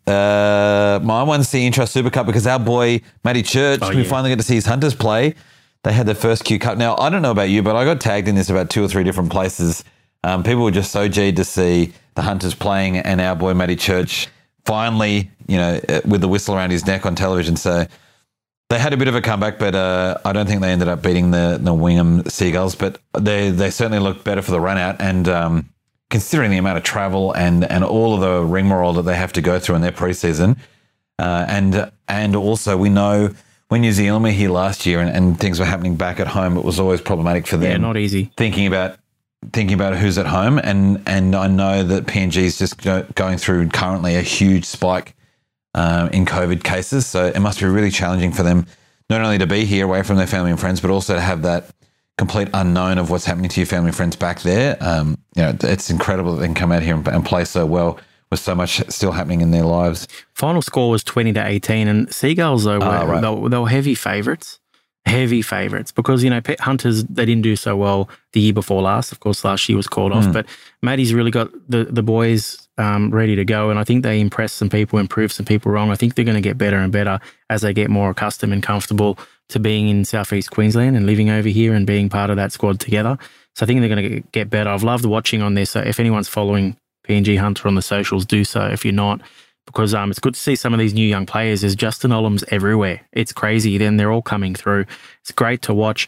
uh, my one's the Intra Super Cup because our boy, Matty Church, oh, we yeah. finally get to see his Hunters play. They had their first Q Cup. Now, I don't know about you, but I got tagged in this about two or three different places. Um, people were just so G'd to see the Hunters playing and our boy Matty Church finally, you know, with the whistle around his neck on television. So they had a bit of a comeback, but uh, I don't think they ended up beating the, the Wingham Seagulls. But they they certainly looked better for the run out. And um, considering the amount of travel and and all of the rigmarole that they have to go through in their preseason, uh, and and also we know when New Zealand were here last year and, and things were happening back at home, it was always problematic for them. Yeah, not easy. Thinking about thinking about who's at home, and and I know that P N G is just go, going through currently a huge spike um, in COVID cases, so it must be really challenging for them not only to be here away from their family and friends, but also to have that complete unknown of what's happening to your family and friends back there. Um, you know, it's incredible that they can come out here and, and play so well with so much still happening in their lives. Final score was twenty to eighteen, and Seagulls though were, oh, right. they, were, they were heavy favourites. Heavy favourites because, you know, Pet Hunters, they didn't do so well the year before last. Of course, last year was called off, mm. but Matty's really got the, the boys um, ready to go, and I think they impressed some people, improved some people wrong. I think they're going to get better and better as they get more accustomed and comfortable to being in Southeast Queensland and living over here and being part of that squad together. So I think they're going to get better. I've loved watching on this. So if anyone's following P N G Hunter on the socials, do so. If you're not, because um, it's good to see some of these new young players. There's Justin Olam's everywhere. It's crazy. Then they're all coming through. It's great to watch.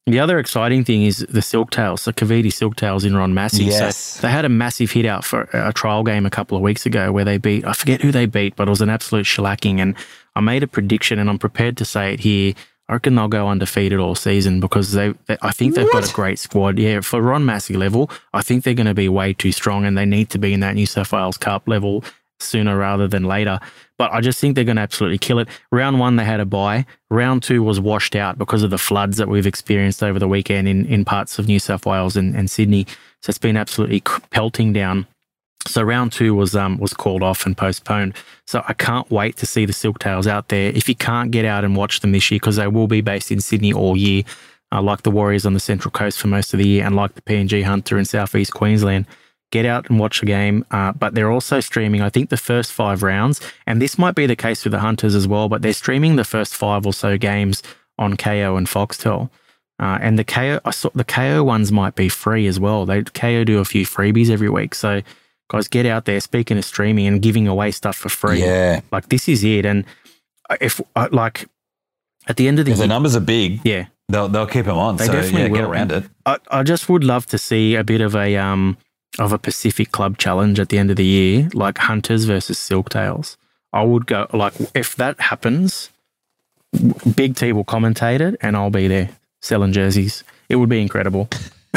The other exciting thing is the Silktails, the Cavite Silktails in Ron Massey. Yes. So they had a massive hit out for a trial game a couple of weeks ago where they beat, I forget who they beat, but it was an absolute shellacking. And I made a prediction, and I'm prepared to say it here. I reckon they'll go undefeated all season because they, they I think they've What? got a great squad. Yeah, for Ron Massey level, I think they're going to be way too strong, and they need to be in that New South Wales Cup level sooner rather than later. But I just think they're going to absolutely kill it. Round one, they had a bye. Round two was washed out because of the floods that we've experienced over the weekend in, in parts of New South Wales and, and Sydney. So it's been absolutely pelting down. So round two was um was called off and postponed. So I can't wait to see the Silktails out there. If you can't get out and watch them this year, because they will be based in Sydney all year, uh, like the Warriors on the Central Coast for most of the year and like the P N G Hunter in Southeast Queensland, get out and watch the game. Uh, but they're also streaming, I think, the first five rounds. And this might be the case with the Hunters as well, but they're streaming the first five or so games on K O and Foxtel. Uh, and the K O, I saw the K O ones might be free as well. They K O do a few freebies every week. So guys, get out there, speaking of streaming and giving away stuff for free. Yeah. Like, this is it. And if, uh, like, at the end of the If year, the numbers are big, yeah, they'll they'll keep them on. they so definitely yeah, will. get around it. I, I just would love to see a bit of a um of a Pacific Club challenge at the end of the year, like Hunters versus Silktails. I would go, like, if that happens, Big T will commentate it and I'll be there selling jerseys. It would be incredible.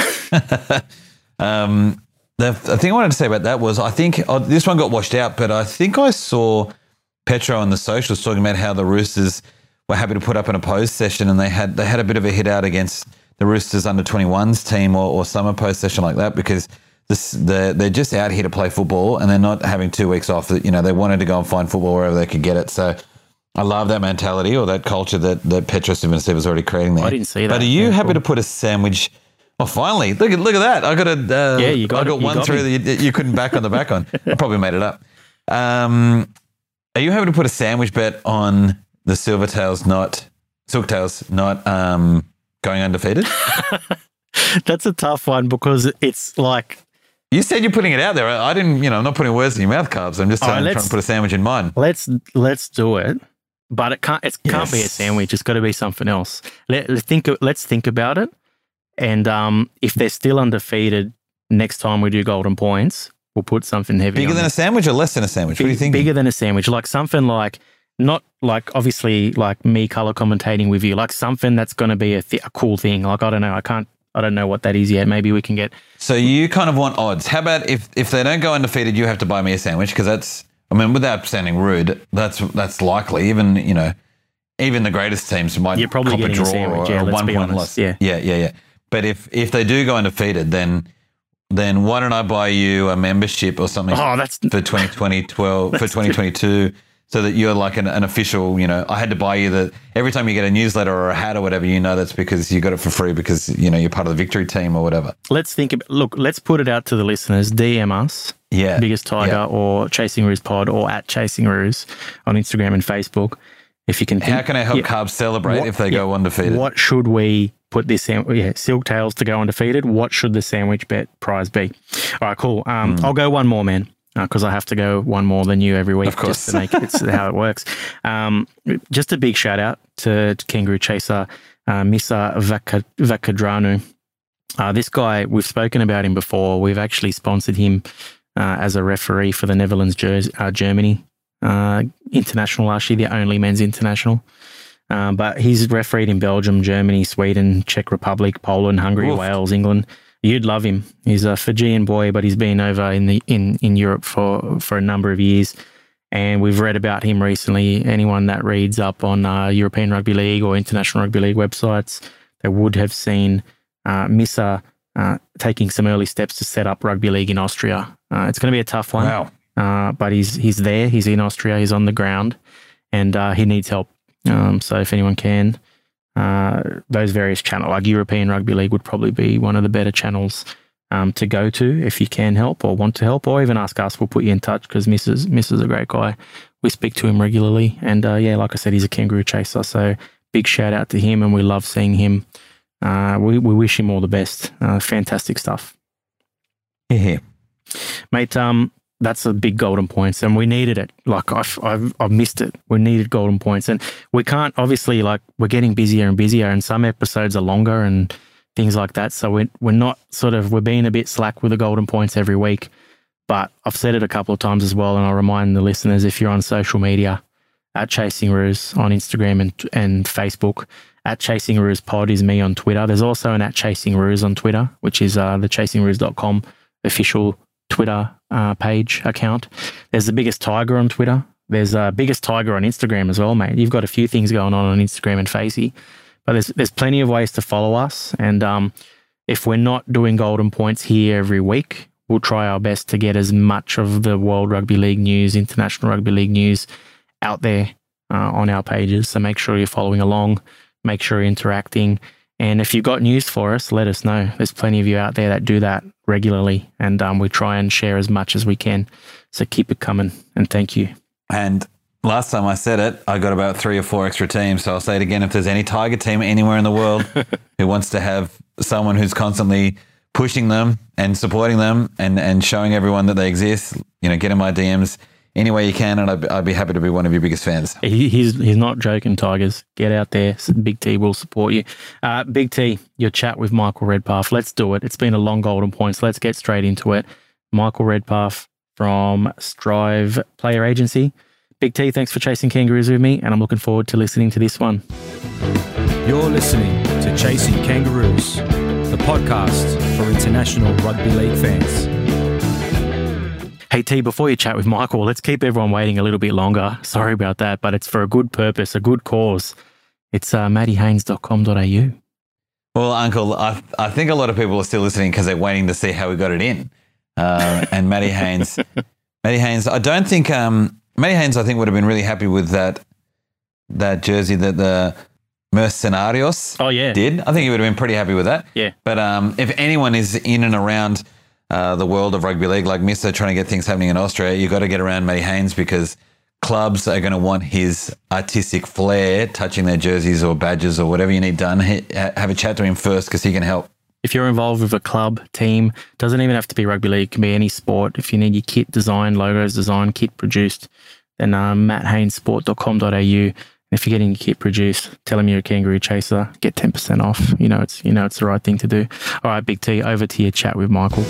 um, the, the thing I wanted to say about that was I think oh, this one got washed out, but I think I saw Petro on the socials talking about how the Roosters were happy to put up an opposed session, and they had they had a bit of a hit out against the Roosters under twenty-ones team or, or some opposed session like that because this, they're, they're just out here to play football and they're not having two weeks off. You know, they wanted to go and find football wherever they could get it. So I love that mentality or that culture that, that Petro Civoniceva is already creating there. I didn't see that. But are you Yeah, happy cool. to put a sandwich? Oh, finally! Look at look at that! I got a uh, Yeah, you got I got it. You one got through me. that you, you couldn't back on the back on. I probably made it up. Um, are you happy to put a sandwich bet on the Silvertails not Silktails not um, going undefeated? That's a tough one because it's like, You said you're putting it out there. I didn't. You know, I'm not putting words in your mouth, Carbs. I'm just All right, trying, trying let's- to put a sandwich in mine. let's let's do it, but it can't it can't be a Yes. sandwich. It's got to be something else. Let, let's think let's think about it, and um, if they're still undefeated next time we do Golden Points, we'll put something heavy. Bigger on than it. a sandwich or less than a sandwich? What do you think? Bigger than a sandwich, like something like not like obviously like me color commentating with you, like something that's going to be a, th- a cool thing. Like I don't know, I can't, I don't know what that is yet. Maybe we can get. So you kind of want odds. How about if if they don't go undefeated, you have to buy me a sandwich because that's. I mean, without sounding rude, that's that's likely. Even you know, even the greatest teams might You're probably cop a getting a draw sandwich, or yeah, a let's one be point honest, loss. yeah. yeah, yeah, yeah. But if if they do go undefeated, then then why don't I buy you a membership or something Oh, that's for twenty twenty twelve for twenty twenty-two, so that you're like an, an official. You know, I had to buy you the every time you get a newsletter or a hat or whatever. You know, that's because you got it for free because you know you're part of the victory team or whatever. let's think. About, look, let's put it out to the listeners. D M us. Yeah, Biggest Tiger yeah. or Chasing Roos Pod or at Chasing Roos on Instagram and Facebook. If you can think, How can I help yeah, Carbs celebrate what- if they yeah, go undefeated? What should we put this sandwich? Yeah, Silktails to go undefeated. What should the sandwich bet prize be? All right, cool. Um, Hmm. I'll go one more, man, because I have to go one more than you every week. Of course. Just to make it's how it works. Um, just a big shout out to, to Kangaroo Chaser, uh, Misa Vaka, Vakadranu. Uh, this guy, we've spoken about him before. We've actually sponsored him uh, as a referee for the Netherlands, Jer- uh, Germany uh, international last year, the only men's international. Um, but he's refereed in Belgium, Germany, Sweden, Czech Republic, Poland, Hungary, Oof. Wales, England. You'd love him. He's a Fijian boy, but he's been over in the in, in Europe for, for a number of years. And we've read about him recently. Anyone that reads up on uh, European Rugby League or International Rugby League websites, they would have seen uh, Misa uh, taking some early steps to set up rugby league in Austria. Uh, it's going to be a tough one, Wow. uh, but he's he's there. He's in Austria. He's on the ground, and uh, he needs help. Um, so if anyone can, uh, those various channels, like European Rugby League would probably be one of the better channels um, to go to if you can help or want to help, or even ask us. We'll put you in touch because Missus Missus is a great guy. We speak to him regularly, and uh, yeah, like I said, he's a kangaroo chaser. So big shout out to him, and we love seeing him. Uh, we we wish him all the best. Uh, fantastic stuff, Yeah. mate. Um, that's a big golden points, and we needed it. Like I've, I've, I've missed it. We needed golden points, and we can't obviously like we're getting busier and busier, and some episodes are longer and things like that. So we're we're not sort of we're being a bit slack with the golden points every week. But I've said it a couple of times as well, and I'll remind the listeners, if you're on social media, at Chasing Roos on Instagram and and Facebook, at Chasing Roos Pod is me on Twitter. There's also an at Chasing Roos on Twitter, which is uh, the chasing roos dot com official Twitter uh, page account. There's the Biggest Tiger on Twitter. There's uh, Biggest Tiger on Instagram as well, mate. You've got a few things going on on Instagram and Facey, but there's there's plenty of ways to follow us. And um, if we're not doing golden points here every week, we'll try our best to get as much of the World Rugby League news, International Rugby League news out there uh, on our pages. So make sure you're following along, make sure you're interacting. And if you've got news for us, let us know. There's plenty of you out there that do that regularly, and um, we try and share as much as we can. So keep it coming, and thank you. And last time I said it, I got about three or four extra teams. So I'll say it again. If there's any Tiger team anywhere in the world who wants to have someone who's constantly pushing them and supporting them and, and showing everyone that they exist, you know, get in my D Ms any way you can, and I'd, I'd be happy to be one of your biggest fans. He, he's he's not joking, Tigers. Get out there. Big T will support you. Uh, Big T, your chat with Michael Redpath. Let's do it. It's been a long golden points. Let's get straight into it. Michael Redpath from Strive Player Agency. Big T, thanks for chasing kangaroos with me, and I'm looking forward to listening to this one. You're listening to Chasing Kangaroos, the podcast for international rugby league fans. Hey T, before you chat with Michael, let's keep everyone waiting a little bit longer. Sorry about that, but it's for a good purpose, a good cause. It's uh, matty haynes dot com dot a u. Well, Uncle, I, I think a lot of people are still listening because they're waiting to see how we got it in. Uh, and Matty Haynes, Matty Haynes, I don't think um, Matty Haynes, I think would have been really happy with that that jersey that the Mercenarios oh, yeah. did. I think he would have been pretty happy with that. Yeah. But um, if anyone is in and around Uh, the world of rugby league, like Mister trying to get things happening in Austria, you got to get around Matty Haynes because clubs are going to want his artistic flair touching their jerseys or badges or whatever you need done. He, have a chat to him first because he can help. If you're involved with a club, team, doesn't even have to be rugby league, it can be any sport. If you need your kit designed, logos designed, kit produced, then uh, matt haynes sport dot com dot a u. And if you're getting your kit produced, tell him you're a Kangaroo Chaser, get ten percent off. You know it's you know it's the right thing to do. All right, Big T, over to your chat with Michael.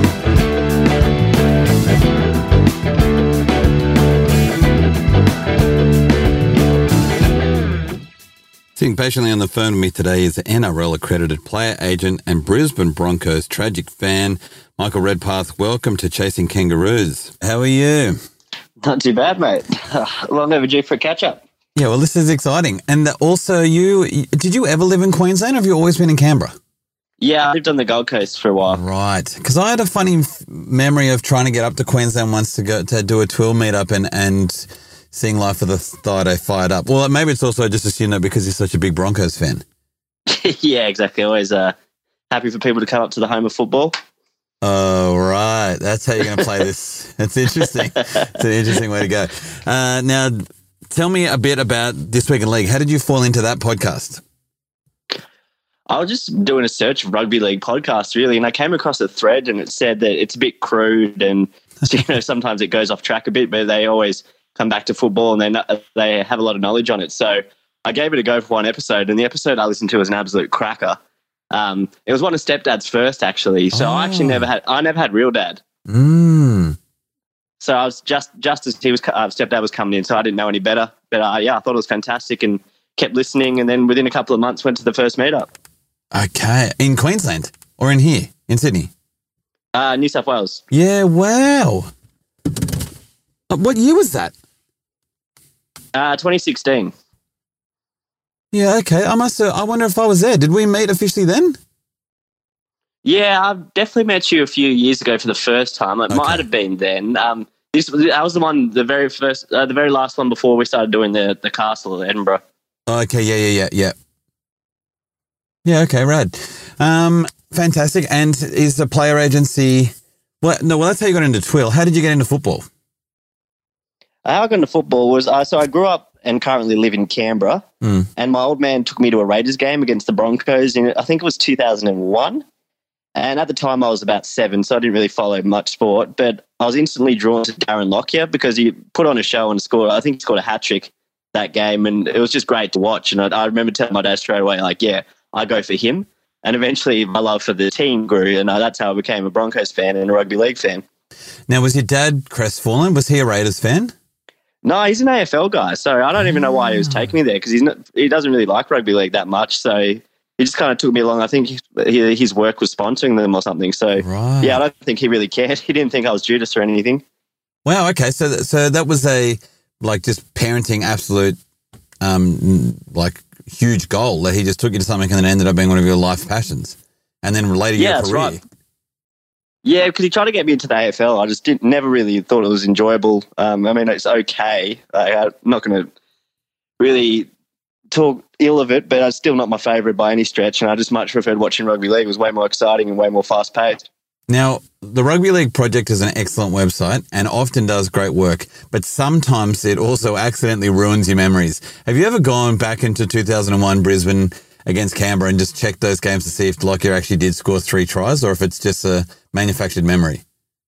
Sitting patiently on the phone with me today is N R L accredited player agent and Brisbane Broncos tragic fan, Michael Redpath. Welcome to Chasing Kangaroos. How are you? Not too bad, mate. Long overdue for a catch-up. Yeah, well, this is exciting. And also, you did you ever live in Queensland or have you always been in Canberra? Yeah, I lived on the Gold Coast for a while. Right. Because I had a funny f- memory of trying to get up to Queensland once to go to do a Twill meetup and, and seeing Life of the Thigh fired up. Well, maybe it's also just assumed that because you're such a big Broncos fan. Yeah, exactly. Always uh, happy for people to come up to the home of football. Oh, right. That's how you're going to play this. It's interesting. It's an interesting way to go. Uh, now, tell me a bit about This Week in League. How did you fall into that podcast? I was just doing a search of rugby league podcasts, really, and I came across a thread and it said that it's a bit crude and, you know, sometimes it goes off track a bit, but they always come back to football and they they have a lot of knowledge on it. So I gave it a go for one episode, and the episode I listened to was an absolute cracker. Um, it was one of Stepdad's first, actually. So oh. I actually never had I never had Real Dad. Mm. So I was just just as he was uh, Stepdad was coming in, so I didn't know any better. But uh, yeah, I thought it was fantastic and kept listening. And then within a couple of months, went to the first meetup. Okay, in Queensland or in here in Sydney? Uh, New South Wales. Yeah, wow. What year was that? Uh, twenty sixteen. Yeah, okay. I must. Have, I wonder if I was there. Did we meet officially then? Yeah, I've definitely met you a few years ago for the first time. It okay. might have been then. Um, this that was the one, the very first, uh, the very last one before we started doing the the castle at Edinburgh. Okay. Yeah. Yeah. Yeah. Yeah. Yeah. Okay. Rad. Um, fantastic. And is the player agency? Well, no. Well, that's how you got into Twill. How did you get into football? How I got into football was uh, so I grew up and currently live in Canberra, mm. and my old man took me to a Raiders game against the Broncos in I think it was two thousand one. And at the time, I was about seven, so I didn't really follow much sport. But I was instantly drawn to Darren Lockyer because he put on a show and scored. I think he scored a hat trick that game, and it was just great to watch. And I, I remember telling my dad straight away, like, yeah, I go for him. And eventually, my love for the team grew, and uh, that's how I became a Broncos fan and a rugby league fan. Now, was your dad crestfallen? Was he a Raiders fan? No, he's an A F L guy, so I don't even know why he was taking me there because he's not. He doesn't really like rugby league that much, so he just kind of took me along. I think he, his work was sponsoring them or something. So Right. yeah, I don't think he really cared. He didn't think I was Judas or anything. Wow. Okay. So, th- so that was a like just parenting absolute, um, like huge goal that he just took you to something and then ended up being one of your life passions, and then later Yeah, your that's career. right. Yeah, because he tried to get me into the A F L. I just didn't, never really thought it was enjoyable. Um, I mean, it's okay. Like, I'm not going to really talk ill of it, but it's still not my favourite by any stretch. And I just much preferred watching rugby league. It was way more exciting and way more fast paced. Now, the Rugby League Project is an excellent website and often does great work, but sometimes it also accidentally ruins your memories. Have you ever gone back into two thousand one Brisbane against Canberra and just checked those games to see if Lockyer actually did score three tries or if it's just a manufactured memory?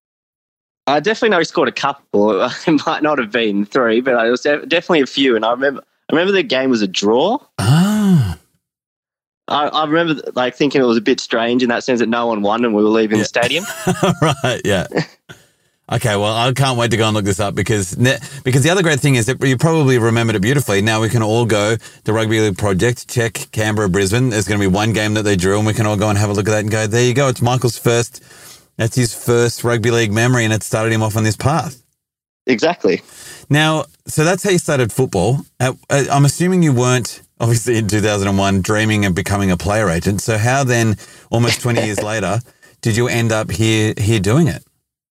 I definitely know he scored a couple. It might not have been three, but it was definitely a few. And I remember, I remember the game was a draw. Ah. I, I remember like thinking it was a bit strange in that sense that no one won and we were leaving Yeah. the stadium. Right, yeah. Okay, well, I can't wait to go and look this up because ne- because the other great thing is that you probably remembered it beautifully. Now we can all go to Rugby League Project, check Canberra, Brisbane. There's going to be one game that they drew and we can all go and have a look at that and go, there you go. It's Michael's first, that's his first rugby league memory and it started him off on this path. Exactly. Now, so that's how you started football. Uh, uh, I'm assuming you weren't, obviously in two thousand one, dreaming of becoming a player agent. So how then, almost twenty years later, did you end up here here doing it?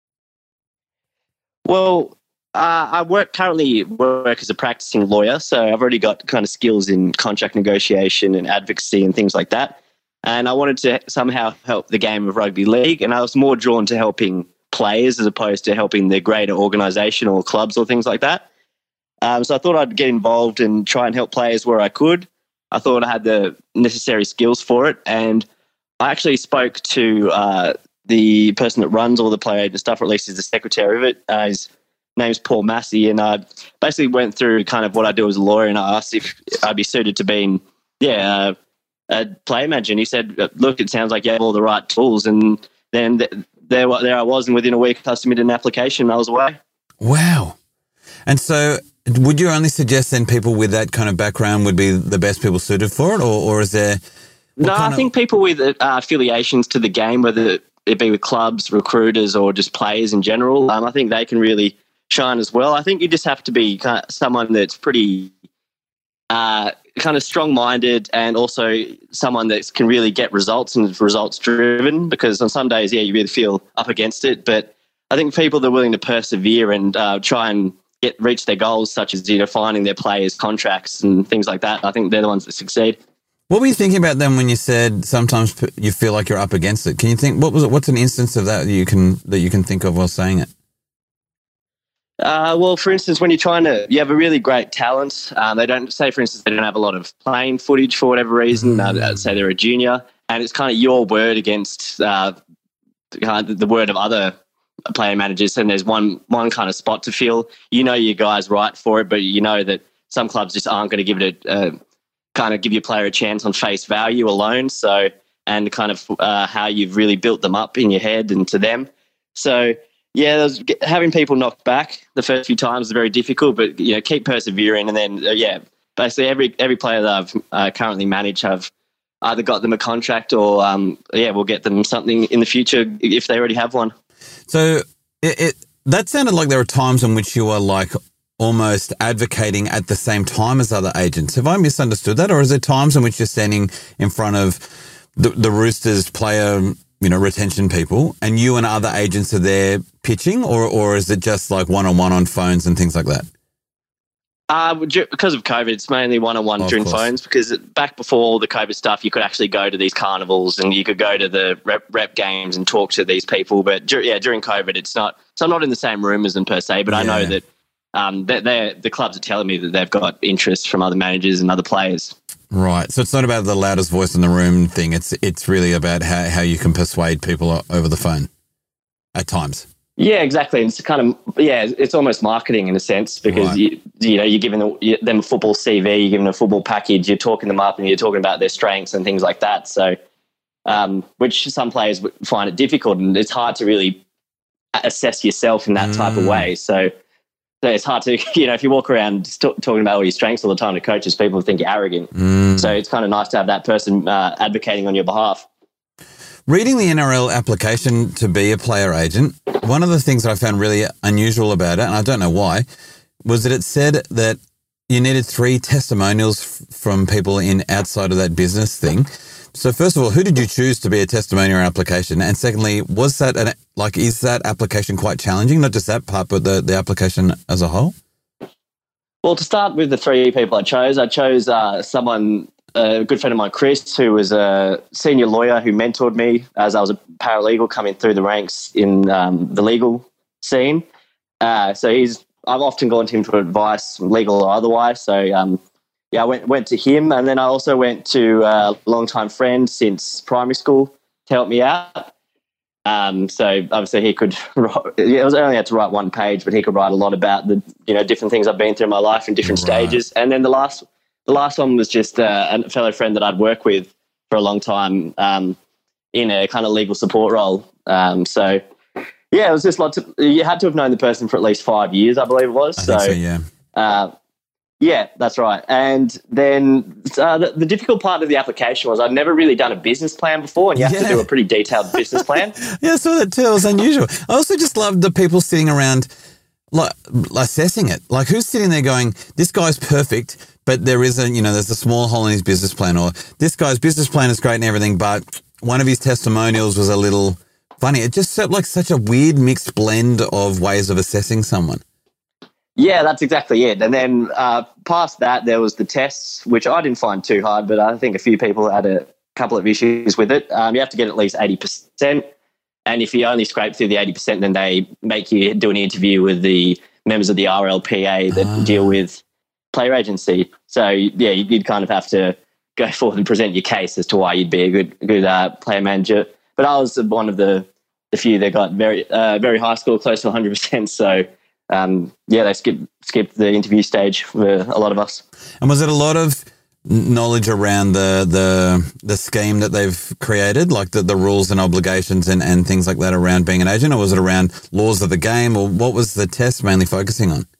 Well, uh, I work currently work as a practicing lawyer, so I've already got kind of skills in contract negotiation and advocacy and things like that. And I wanted to somehow help the game of rugby league, and I was more drawn to helping players as opposed to helping the greater organisation or clubs or things like that. Um, so I thought I'd get involved and try and help players where I could. I thought I had the necessary skills for it, and I actually spoke to uh, the person that runs all the player agent stuff, or at least is the secretary of it. Uh, his name's Paul Massey, and I basically went through kind of what I do as a lawyer, and I asked if I'd be suited to being, yeah, uh, a player manager. And he said, "Look, it sounds like you have all the right tools." And then th- there, there I was, and within a week, I submitted an application, and I was away. Wow! And so, would you only suggest then people with that kind of background would be the best people suited for it, or, or is there? No, kind I of- think people with uh, affiliations to the game, whether it be with clubs, recruiters, or just players in general, um, I think they can really shine as well. I think you just have to be kind of someone that's pretty uh, kind of strong-minded and also someone that can really get results and is results-driven, because on some days, yeah, you really feel up against it. But I think people that are willing to persevere and uh, try and get reach their goals, such as, you know, finding their players' contracts and things like that, I think they're the ones that succeed. What were you thinking about then when you said sometimes p- you feel like you're up against it? Can you think what was it? What's an instance of that, that you can that you can think of while saying it? Uh, well, for instance, when you're trying to, you have a really great talent. Um, they don't say, for instance, they don't have a lot of playing footage for whatever reason. Mm. Uh, say they're a junior, and it's kind of your word against uh, kind of the word of other player managers. And there's one one kind of spot to fill. You know your guy's right for it, but you know that some clubs just aren't going to give it a uh, kind of give your player a chance on face value alone. So, and kind of uh, how you've really built them up in your head and to them. So. Yeah, there's, having people knocked back the first few times is very difficult, but you know, keep persevering, and then uh, yeah, basically every every player that I've uh, currently managed have either got them a contract or um, yeah, we'll get them something in the future if they already have one. So it, it that sounded like there were times in which you were like almost advocating at the same time as other agents. Have I misunderstood that, or is there times in which you're standing in front of the, the Roosters player, you know, retention people, and you and other agents are there pitching, or or is it just like one-on-one on phones and things like that? Uh, because of COVID, it's mainly one-on-one Oh, during of course. phones, because back before all the COVID stuff, you could actually go to these carnivals and you could go to the rep, rep games and talk to these people. But dur- yeah, during COVID, it's not, so I'm not in the same room as them per se, but I know Yeah. that um, they're, they're, the clubs are telling me that they've got interest from other managers and other players. Right. So it's not about the loudest voice in the room thing. It's it's really about how, how you can persuade people over the phone at times. Yeah, exactly. It's kind of, yeah, it's almost marketing in a sense because, Right. you, you know, you're giving them a football C V, you're giving them a football package, you're talking them up and you're talking about their strengths and things like that. So, um, which some players would find it difficult, and it's hard to really assess yourself in that type of Mm. way. So, so it's hard to, you know, if you walk around just talk, talking about all your strengths all the time to coaches, people think you're arrogant. Mm. So it's kind of nice to have that person uh, advocating on your behalf. Reading the N R L application to be a player agent, one of the things that I found really unusual about it, and I don't know why, was that it said that you needed three testimonials f- from people in outside of that business thing. So first of all, who did you choose to be a testimonial application? And secondly, was that an, like, is that application quite challenging? Not just that part, but the, the application as a whole? Well, to start with the three people I chose, I chose uh, someone, a good friend of mine, Chris, who was a senior lawyer who mentored me as I was a paralegal coming through the ranks in um, the legal scene. Uh, so he's, I've often gone to him for advice, legal or otherwise. So um, yeah, I went went to him, and then I also went to a longtime friend since primary school to help me out. Um, so obviously he could, it was only had to write one page, but he could write a lot about the, you know, different things I've been through in my life in different Right. stages. And then the last, the last one was just uh, a fellow friend that I'd worked with for a long time um, in a kind of legal support role. Um, so yeah, it was just lots of, you had to have known the person for at least five years, I believe it was. I so, think so, yeah. uh, yeah, that's right. And then uh, the, the difficult part of the application was I'd never really done a business plan before, and you have Yeah. to do a pretty detailed business plan. Yeah, I saw that too. It was unusual. I also just loved the people sitting around like assessing it. Like, who's sitting there going, this guy's perfect, but there isn't, you know, there's a small hole in his business plan, or this guy's business plan is great and everything, but one of his testimonials was a little funny. It just felt like such a weird mixed blend of ways of assessing someone. Yeah, that's exactly it. And then uh, past that, there was the tests, which I didn't find too hard, but I think a few people had a couple of issues with it. Um, you have to get at least eighty percent. And if you only scrape through the eighty percent, then they make you do an interview with the members of the R L P A that Ah. deal with player agency. So, yeah, you'd kind of have to go forward and present your case as to why you'd be a good good uh, player manager. But I was one of the, the few that got very, uh, very high score, close to one hundred percent. So, Um, yeah, they skipped skipped the interview stage for a lot of us. And was it a lot of knowledge around the the the scheme that they've created, like the, the rules and obligations and, and things like that around being an agent, or was it around laws of the game, or what was the test mainly focusing on?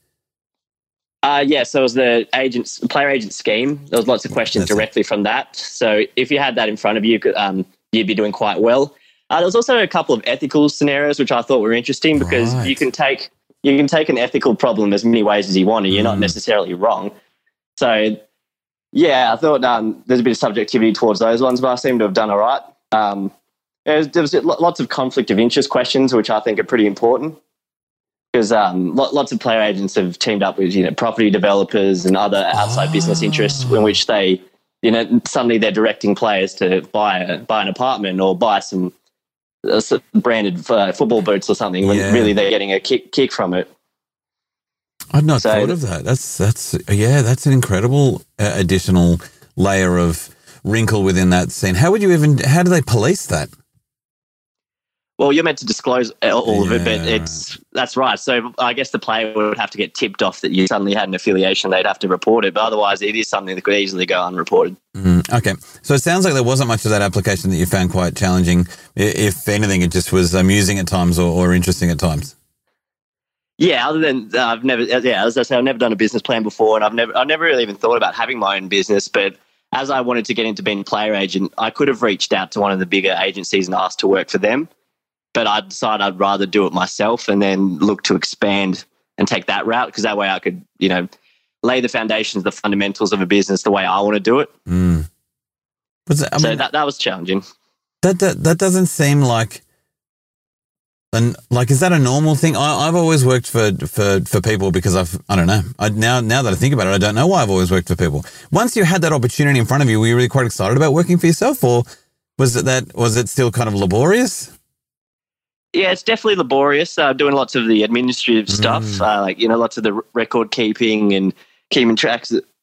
Uh, yeah, so it was the agents, player agent scheme. There was lots of questions That's it. directly from that. So if you had that in front of you, um, you'd be doing quite well. Uh, there was also a couple of ethical scenarios which I thought were interesting because Right. you can take you can take an ethical problem as many ways as you want, and you're not Mm. necessarily wrong. So yeah, I thought um, there's a bit of subjectivity towards those ones, but I seem to have done all right. Um, there was, there was lots of conflict of interest questions, which I think are pretty important. Because um, lots of player agents have teamed up with, you know, property developers and other outside business interests in which they, you know, suddenly they're directing players to buy a, buy an apartment or buy some uh, s- branded uh, football boots or something. When Yeah. really they're getting a kick kick from it. I'd not So- thought of that. That's that's yeah, that's an incredible uh, additional layer of wrinkle within that scene. How would you even? How do they police that? Well, you're meant to disclose all of it, but Yeah. it's that's right. So I guess the player would have to get tipped off that you suddenly had an affiliation. They'd have to report it, but otherwise, it is something that could easily go unreported. Mm, okay, so it sounds like there wasn't much of that application that you found quite challenging. I- If anything, it just was amusing at times or, or interesting at times. Yeah, other than uh, I've never, yeah, as I say, I've never done a business plan before, and I've never, I've never really even thought about having my own business. But as I wanted to get into being a player agent, I could have reached out to one of the bigger agencies and asked to work for them. But I decided I'd rather do it myself and then look to expand and take that route, because that way I could, you know, lay the foundations, the fundamentals of a business the way I want to do it. Mm. Was it, I so mean, that that was challenging. that, that that doesn't seem like. And like, is that a normal thing? I, I've always worked for, for, for people because I've, I don't know. I, now, now that I think about it, I don't know why I've always worked for people. Once you had that opportunity in front of you, were you really quite excited about working for yourself, or was it that, was it still kind of laborious? Yeah, it's definitely laborious. Uh, doing lots of the administrative stuff, Mm. uh, like, you know, lots of the r- record keeping and keeping tracks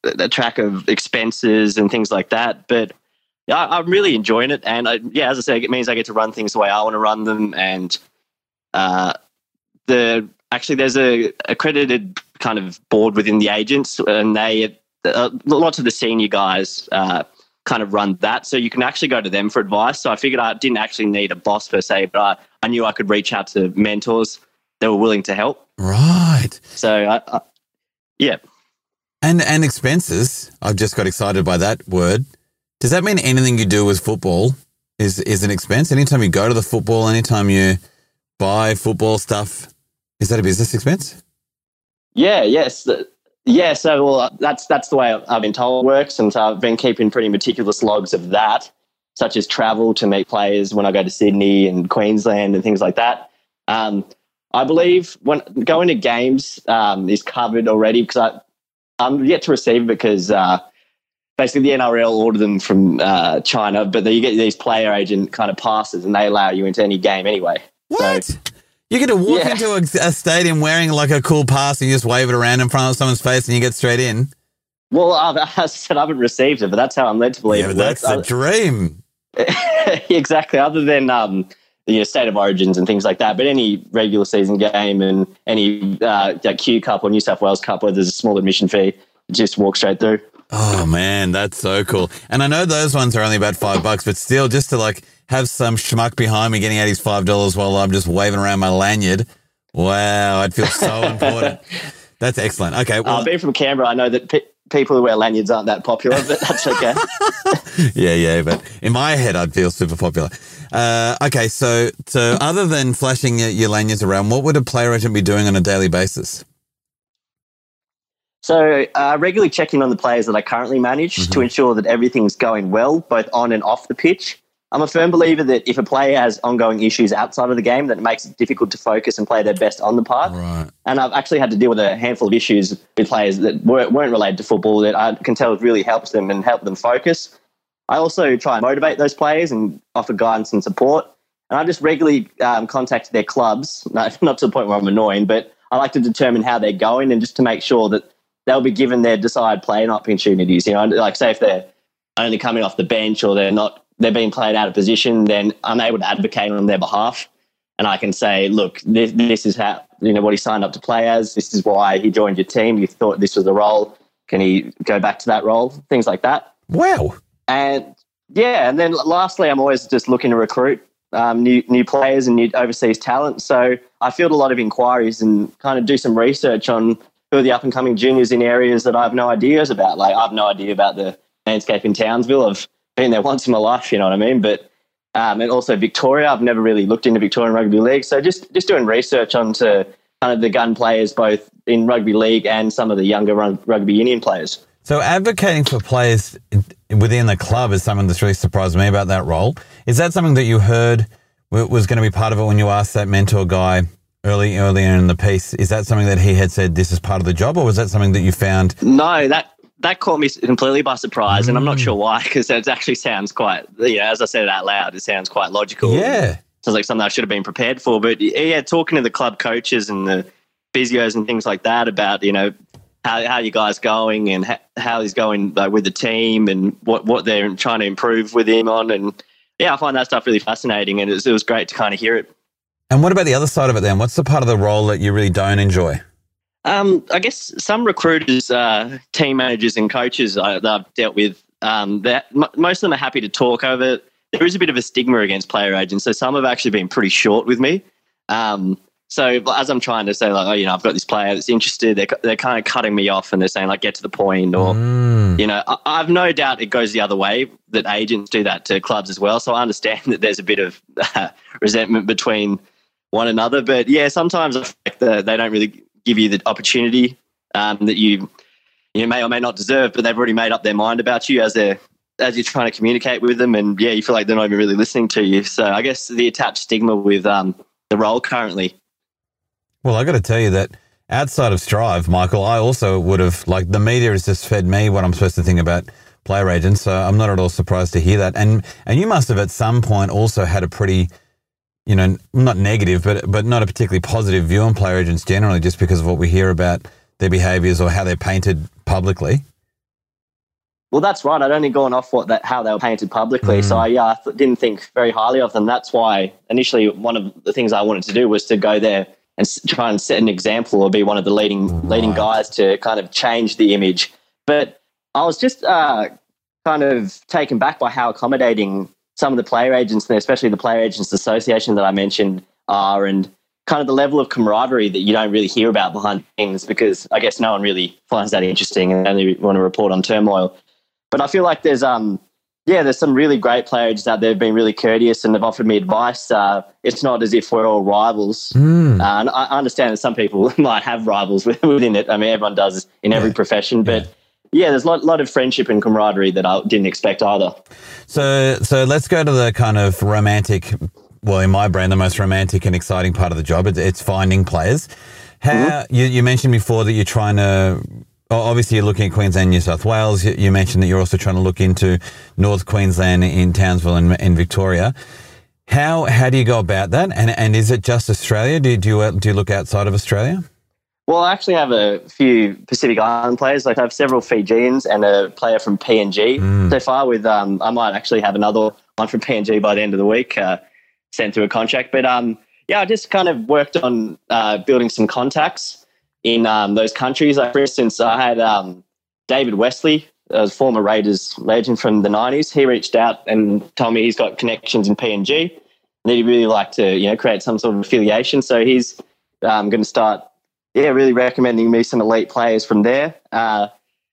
a track of expenses and things like that. But yeah, I, I'm really enjoying it. And I, yeah, as I said, it means I get to run things the way I want to run them. And uh, the actually there's a accredited kind of board within the agents, and they uh, lots of the senior guys uh, kind of run that. So you can actually go to them for advice. So I figured I didn't actually need a boss per se, but I, I knew I could reach out to mentors that were willing to help. Right. So I, I, yeah. And and expenses. I've just got excited by that word. Does that mean anything you do with football is is an expense? Anytime you go to the football, anytime you buy football stuff, is that a business expense? Yeah. Yes. Yeah. So well, that's that's the way I've been told it works, and so I've been keeping pretty meticulous logs of that, such as travel to meet players when I go to Sydney and Queensland and things like that. Um, I believe when going to games um, is covered already because I. I'm yet to receive it because uh, basically the N R L ordered them from uh, China, but you get these player agent kind of passes and they allow you into any game anyway. What? So, you get to walk yeah. into a, a stadium wearing like a cool pass and you just wave it around in front of someone's face and you get straight in? Well, I've, as I said, I haven't received it, but that's how I'm led to believe yeah, it that's works. the dream. Exactly. Other than um, you know, state of origins and things like that, but any regular season game and any uh, like Q Cup or New South Wales Cup where there's a small admission fee, just walk straight through. Oh man, that's so cool. And I know those ones are only about five bucks, but still, just to like have some schmuck behind me getting out his five dollars while I'm just waving around my lanyard. Wow, I'd feel so important. That's excellent. Okay, well, uh, being from Canberra, I know that pe- people who wear lanyards aren't that popular, but that's okay. yeah, yeah, but in my head, I'd feel super popular. Uh, okay, so so other than flashing your, your lanyards around, what would a player agent be doing on a daily basis? So uh, regularly checking on the players that I currently manage mm-hmm. to ensure that everything's going well, both on and off the pitch. I'm a firm believer that if a player has ongoing issues outside of the game, that it makes it difficult to focus and play their best on the park. Right. And I've actually had to deal with a handful of issues with players that weren't, weren't related to football that I can tell really helps them and help them focus. I also try and motivate those players and offer guidance and support. And I just regularly um, contact their clubs, not, not to the point where I'm annoying, but I like to determine how they're going and just to make sure that they'll be given their desired playing opportunities. You know, like say if they're only coming off the bench or they're not, they're being played out of position, then I'm able to advocate on their behalf. And I can say, look, this, this is how, you know, what he signed up to play as. This is why he joined your team. You thought this was the role. Can he go back to that role? Things like that. Wow. And yeah, and then lastly, I'm always just looking to recruit um, new new players and new overseas talent. So I field a lot of inquiries and kind of do some research on who are the up-and-coming juniors in areas that I have no ideas about. Like I have no idea about the landscape in Townsville. I've been there once in my life, you know what I mean? But um, and also Victoria, I've never really looked into Victorian Rugby League. So just, just doing research onto kind of the gun players, both in rugby league and some of the younger rugby union players. So advocating for players within the club is something that's really surprised me about that role. Is that something that you heard was going to be part of it when you asked that mentor guy early, earlier in the piece? Is that something that he had said this is part of the job, or was that something that you found? No, that that caught me completely by surprise, mm. and I'm not sure why, because it actually sounds quite, you know, as I said it out loud, it sounds quite logical. Yeah. Sounds like something I should have been prepared for. But yeah, talking to the club coaches and the physios and things like that about, you know, how how you guys going and how, how he's going like, with the team and what, what they're trying to improve with him on. And yeah, I find that stuff really fascinating, and it was, it was great to kind of hear it. And what about the other side of it then? What's the part of the role that you really don't enjoy? Um, I guess some recruiters, uh, team managers and coaches I, that I've dealt with, um, that m- most of them are happy to talk over. There is a bit of a stigma against player agents, so some have actually been pretty short with me. Um, so as I'm trying to say, like, oh, you know, I've got this player that's interested, they're, they're kind of cutting me off and they're saying, like, get to the point, or, mm. you know, I, I've no doubt it goes the other way, that agents do that to clubs as well. So I understand that there's a bit of uh, resentment between one another. But yeah, sometimes I feel like the, they don't really give you the opportunity um, that you you may or may not deserve, but they've already made up their mind about you as they're as you're trying to communicate with them, and yeah, you feel like they're not even really listening to you. So I guess the attached stigma with um, the role currently. Well, I got to tell you that outside of Strive, Michael, I also would have, like, the media has just fed me what I'm supposed to think about player agents, so I'm not at all surprised to hear that. And and you must have at some point also had a pretty, you know, not negative, but but not a particularly positive view on player agents generally, just because of what we hear about their behaviours or how they're painted publicly. Well, that's right. I'd only gone off what that how they were painted publicly, Mm. so I, yeah, I th- didn't think very highly of them. That's why initially one of the things I wanted to do was to go there and s- try and set an example or be one of the leading leading Right. guys to kind of change the image. But I was just uh, kind of taken back by how accommodating some of the player agents, and especially the Player Agents Association that I mentioned, are, and kind of the level of camaraderie that you don't really hear about behind things, because I guess no one really finds that interesting and only want to report on turmoil. But I feel like there's, um, yeah, there's some really great player agents out there who've been really courteous and have offered me advice. Uh, it's not as if we're all rivals. Mm. Uh, and I I understand that some people might have rivals within it. I mean, everyone does in every Yeah. profession. But yeah, there's a lot, lot of friendship and camaraderie that I didn't expect either. So, so let's go to the kind of romantic, well, in my brain, the most romantic and exciting part of the job. It's, it's finding players. How Mm-hmm. you, you mentioned before that you're trying to, oh, obviously you're looking at Queensland, New South Wales. You, you mentioned that you're also trying to look into North Queensland in Townsville and in Victoria. How how do you go about that? And and is it just Australia? Do you, do you, do you look outside of Australia? Well, I actually have a few Pacific Island players. Like I have several Fijians and a player from P N G so far. With um, I might actually have another one from P N G by the end of the week, uh, sent through a contract. But um, yeah, I just kind of worked on uh, building some contacts in um, those countries. Like for instance, I had um, David Wesley, a former Raiders legend from the nineties. He reached out and told me he's got connections in P N G and he'd really like to, you know, create some sort of affiliation. So he's um, going to start. Yeah, really recommending me some elite players from there. Uh,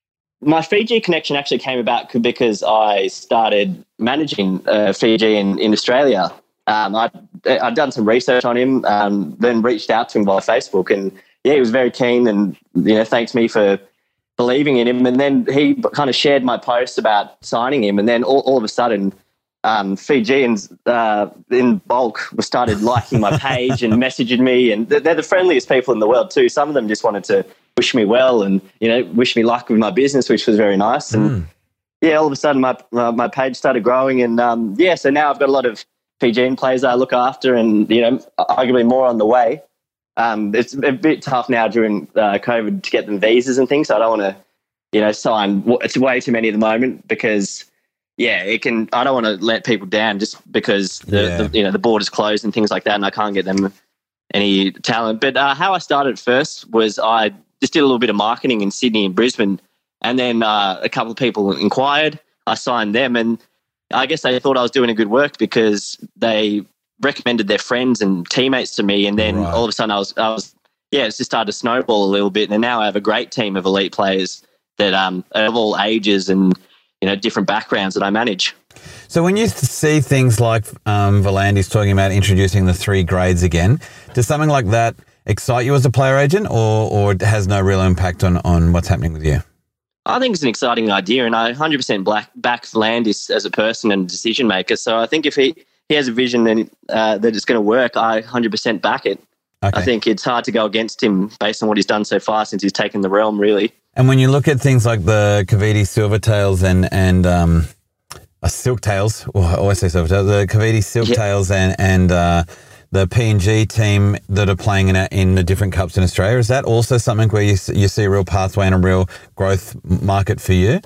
my Fiji connection actually came about because I started managing uh, Fiji in, in Australia. Um, I, I'd done some research on him, um, then reached out to him via Facebook, and yeah, he was very keen and, you know, thanked me for believing in him. And then he kind of shared my post about signing him, and then all, all of a sudden, Um, Fijians uh, in bulk started liking my page and messaging me, and they're the friendliest people in the world too. Some of them just wanted to wish me well and, you know, wish me luck with my business, which was very nice. And Mm. yeah, all of a sudden my uh, my page started growing, and um, yeah, so now I've got a lot of Fijian players I look after, and, you know, arguably more on the way. Um, it's a bit tough now during uh, COVID to get them visas and things, so I don't want to, you know, sign. It's way too many at the moment because. Yeah, it can. I don't want to let people down just because the, Yeah. the you know the border's closed and things like that, and I can't get them any talent. But uh, how I started first was I just did a little bit of marketing in Sydney and Brisbane, and then uh, a couple of people inquired. I signed them, and I guess they thought I was doing a good work because they recommended their friends and teammates to me, and then Right. all of a sudden I was I was yeah, it's just started to snowball a little bit, and now I have a great team of elite players that um of all ages and, you know, different backgrounds that I manage. So when you see things like um, Volandi's talking about introducing the three grades again, does something like that excite you as a player agent, or or it has no real impact on, on what's happening with you? I think it's an exciting idea, and I one hundred percent black, back Volandis as a person and decision maker. So I think if he, he has a vision and uh, that it's going to work, I one hundred percent back it. Okay. I think it's hard to go against him based on what he's done so far since he's taken the realm, really. And when you look at things like the Cavite Silvertails and and um, uh, Silktails, well, I always say Silvertails, the Cavite Silktails and and uh, the P N G team that are playing in a, in the different cups in Australia, is that also something where you s- you see a real pathway and a real growth market for you?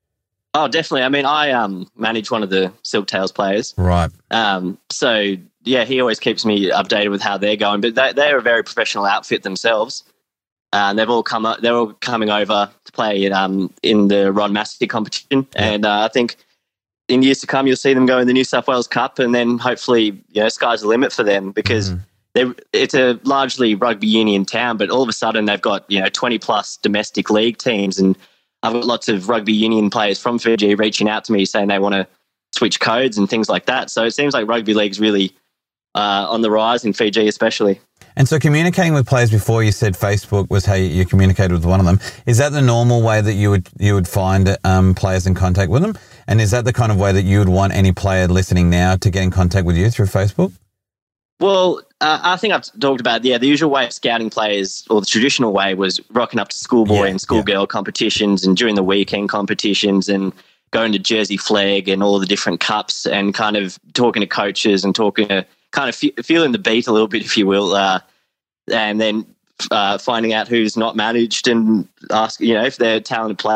Oh, definitely. I mean, I um manage one of the Silktails players. Right. Um, so yeah, he always keeps me updated with how they're going. But they they're a very professional outfit themselves. Uh, and they've all come up, they're all coming over to play in, um, in the Ron Massey competition. And uh, I think in years to come, you'll see them go in the New South Wales Cup, and then hopefully, you know, sky's the limit for them because Mm. they're it's a largely rugby union town, but all of a sudden they've got, you know, twenty plus domestic league teams. And I've got lots of rugby union players from Fiji reaching out to me saying they want to switch codes and things like that. So it seems like rugby league's really uh, on the rise in Fiji, especially. And so communicating with players, before you said Facebook was how you communicated with one of them. Is that the normal way that you would you would find um, players in contact with them? And is that the kind of way that you would want any player listening now to get in contact with you, through Facebook? Well, uh, I think I've talked about, yeah, the usual way of scouting players, or the traditional way, was rocking up to schoolboy Yeah, and schoolgirl competitions and during the weekend competitions and going to Jersey Flag and all the different cups and kind of talking to coaches and talking to kind of fe- feeling the beat a little bit, if you will, uh, and then uh, finding out who's not managed and ask, you know, if they're a talented player,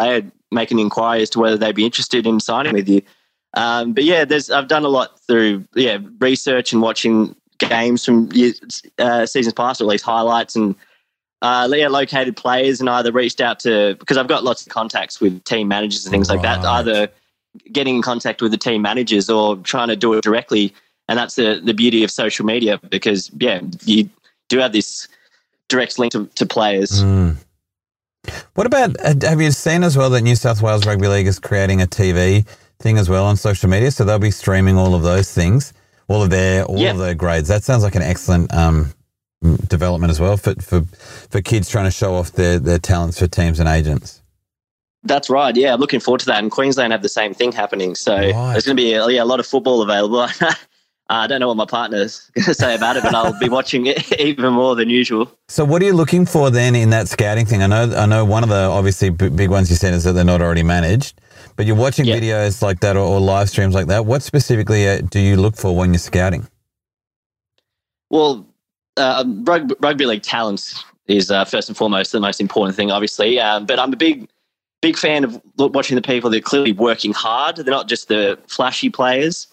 make an inquiry as to whether they'd be interested in signing with you. Um, but yeah, there's I've done a lot through yeah research and watching games from years, uh, seasons past, or at least highlights, and uh, yeah, located players, and either reached out to, because I've got lots of contacts with team managers and things Right. like that, either getting in contact with the team managers or trying to do it directly. And that's the, the beauty of social media, because yeah, you do have this direct link to, to players. Mm. What about, have you seen as well that New South Wales Rugby League is creating a T V thing as well on social media? So they'll be streaming all of those things, all of their all Yeah. of their grades. That sounds like an excellent um, development as well for, for for kids trying to show off their, their talents for teams and agents. That's right. Yeah, I'm looking forward to that. And Queensland have the same thing happening. So Right. there's going to be a, yeah, a lot of football available. I don't know what my partner's going to say about it, but I'll be watching it even more than usual. So what are you looking for then in that scouting thing? I know I know one of the obviously b- big ones you said is that they're not already managed, but you're watching Yeah. videos like that or, or live streams like that. What specifically uh, do you look for when you're scouting? Well, uh, rugby, rugby league talent is uh, first and foremost the most important thing, obviously. Um, but I'm a big, big fan of lo- watching the people that are clearly working hard. They're not just the flashy players.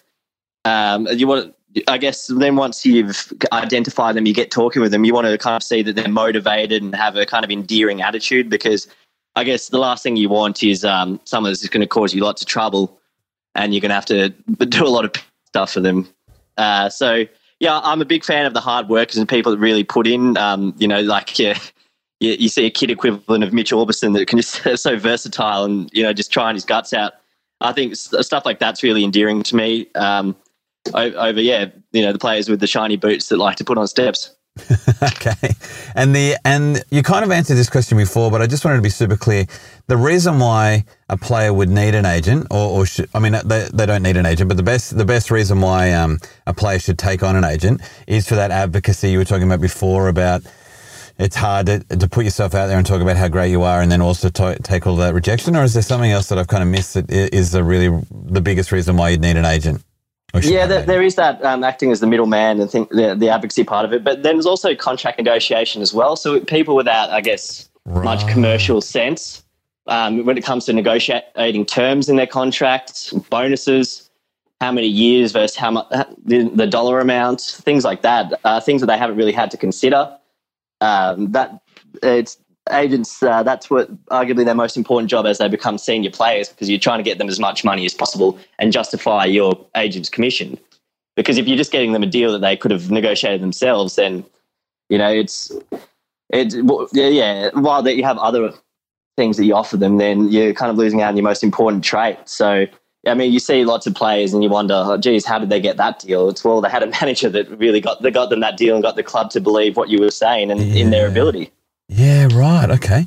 Um, you want, I guess, then once you've identified them, you get talking with them. You want to kind of see that they're motivated and have a kind of endearing attitude, because I guess the last thing you want is um, someone that's just going to cause you lots of trouble, and you're going to have to do a lot of stuff for them. Uh, so. Yeah, I'm a big fan of the hard workers and people that really put in. Um, you know, like yeah, you, you see a kid equivalent of Mitch Orbison that can just so versatile and, you know, just trying his guts out. I think stuff like that's really endearing to me. Um, over yeah, you know, the players with the shiny boots that like to put on steps. Okay. And the and you kind of answered this question before, but I just wanted to be super clear. The reason why a player would need an agent, or, or should, I mean, they, they don't need an agent, but the best the best reason why um, a player should take on an agent is for that advocacy you were talking about before, about it's hard to, to put yourself out there and talk about how great you are, and then also to, take all that rejection. Or is there something else that I've kind of missed that is the really the biggest reason why you'd need an agent? Yeah, there, there is that um, acting as the middleman and think the, the advocacy part of it. But then there's also contract negotiation as well. So people without, I guess, Right. much commercial sense um, when it comes to negotiating terms in their contracts, bonuses, how many years versus how much the, the dollar amount, things like that, uh, things that they haven't really had to consider. Um, that it's agents. Uh, that's what arguably their most important job as they become senior players, because you're trying to get them as much money as possible and justify your agent's commission. Because if you're just getting them a deal that they could have negotiated themselves, then you know it's it's yeah. yeah while that you have other things that you offer them, then you're kind of losing out on your most important trait. So. I mean, you see lots of players and you wonder, oh, geez, how did they get that deal? It's, well, they had a manager that really got, they got them that deal and got the club to believe what you were saying and Yeah. in their ability. Yeah, right. Okay.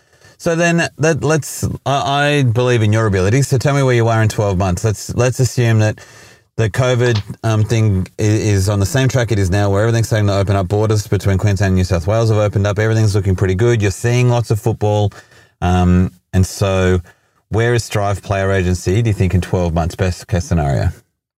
So then that let's, I, I believe in your abilities. So tell me where you are in twelve months. Let's, let's assume that the COVID um, thing is, is on the same track it is now, where everything's starting to open up. Borders between Queensland and New South Wales have opened up. Everything's looking pretty good. You're seeing lots of football. Um, and so, where is Strive Player Agency, do you think, in twelve months, best case scenario?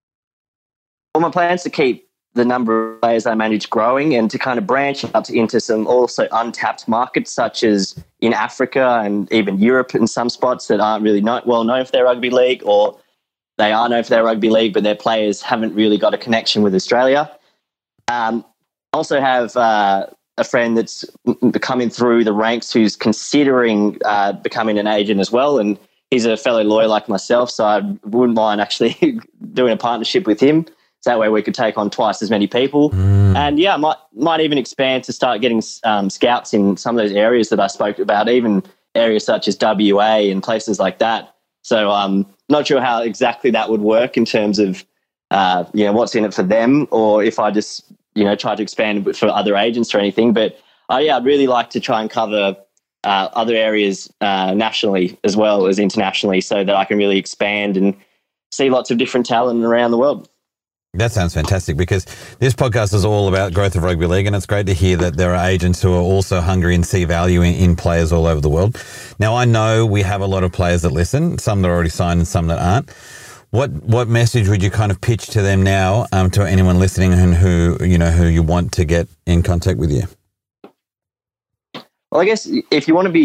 Well, my plan is to keep the number of players I manage growing and to kind of branch out into some also untapped markets, such as in Africa and even Europe in some spots that aren't really not well known for their rugby league, or they are known for their rugby league, but their players haven't really got a connection with Australia. Um, I also have uh, a friend that's coming through the ranks who's considering uh, becoming an agent as well, and he's a fellow lawyer like myself, so I wouldn't mind actually doing a partnership with him. So that way we could take on twice as many people. Mm. And, yeah, might might even expand to start getting um, scouts in some of those areas that I spoke about, even areas such as W A and places like that. So I'm um, not sure how exactly that would work in terms of, uh, you know, what's in it for them, or if I just, you know, try to expand for other agents or anything. But, uh, yeah, I'd really like to try and cover Uh, other areas uh, nationally as well as internationally, so that I can really expand and see lots of different talent around the world. That sounds fantastic, because this podcast is all about growth of rugby league, and it's great to hear that there are agents who are also hungry and see value in, in players all over the world. Now, I know we have a lot of players that listen, some that are already signed and some that aren't. What what message would you kind of pitch to them now, um, to anyone listening and who, you know, who you want to get in contact with you? Well, I guess if you want to be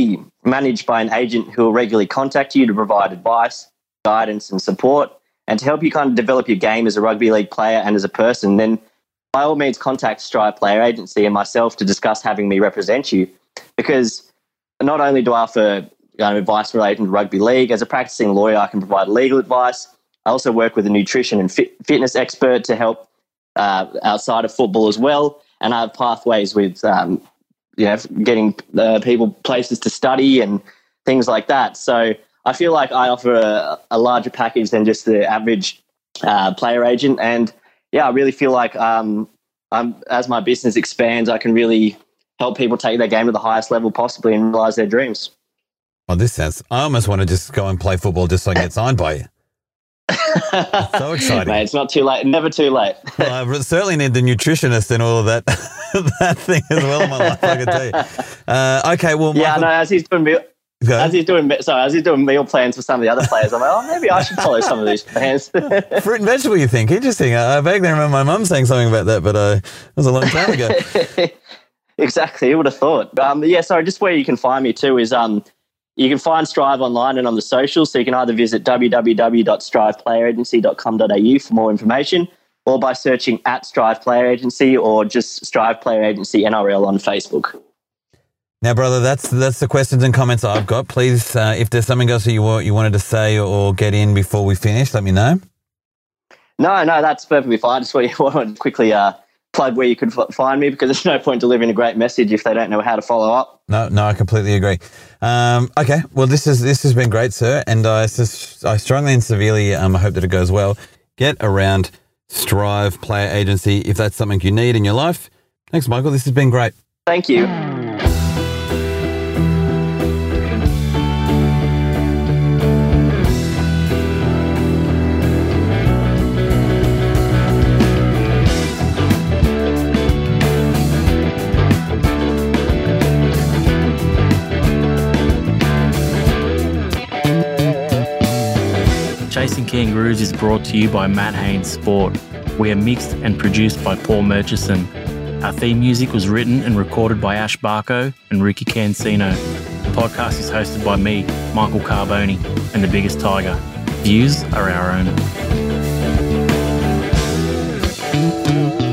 managed by an agent who will regularly contact you to provide advice, guidance and support, and to help you kind of develop your game as a rugby league player and as a person, then by all means contact Strive Player Agency and myself to discuss having me represent you. Because not only do I offer you know, advice relating to rugby league, as a practicing lawyer I can provide legal advice. I also work with a nutrition and fit, fitness expert to help uh, outside of football as well, and I have pathways with um, you know, getting uh, people places to study and things like that. So I feel like I offer a, a larger package than just the average uh, player agent. And yeah, I really feel like um, I'm, as my business expands, I can really help people take their game to the highest level possibly and realize their dreams. Oh, this sounds, I almost want to just go and play football just so I can get signed by you. It's so exciting. Mate, it's not too late. Never too late. Well, I certainly need the nutritionist and all of that that thing as well in my life, I can tell you. Uh, okay, well, yeah, Michael, no, as he's doing meal, go. as he's doing sorry, as he's doing meal plans for some of the other players, I'm like, oh, maybe I should follow some of these plans. Fruit and vegetable, you think? Interesting. I, I vaguely remember my mum saying something about that, but uh, it was a long time ago. Exactly, who would have thought? Um, yeah, sorry, just where you can find me too is um, you can find Strive online and on the socials, so you can either visit w w w dot strive player agency dot com dot a u for more information, or by searching at Strive Player Agency or just Strive Player Agency N R L on Facebook. Now, brother, that's that's the questions and comments I've got. Please, uh, if there's something else that you, want, you wanted to say or get in before we finish, let me know. No, no, that's perfectly fine. I just want to quickly uh, plug where you could f- find me, because there's no point delivering a great message if they don't know how to follow up. No, no, I completely agree. Um, okay, well, this is this has been great, sir, and I, I strongly and severely um, hope that it goes well. Get around Strive Player Agency if that's something you need in your life. Thanks, Michael. This has been great. Thank you. Chasing Kangaroos is brought to you by Matt Haynes Sport. We are mixed and produced by Paul Murchison. Our theme music was written and recorded by Ash Barco and Ricky Cancino. The podcast is hosted by me, Michael Carboni, and the Biggest Tiger. Views are our own.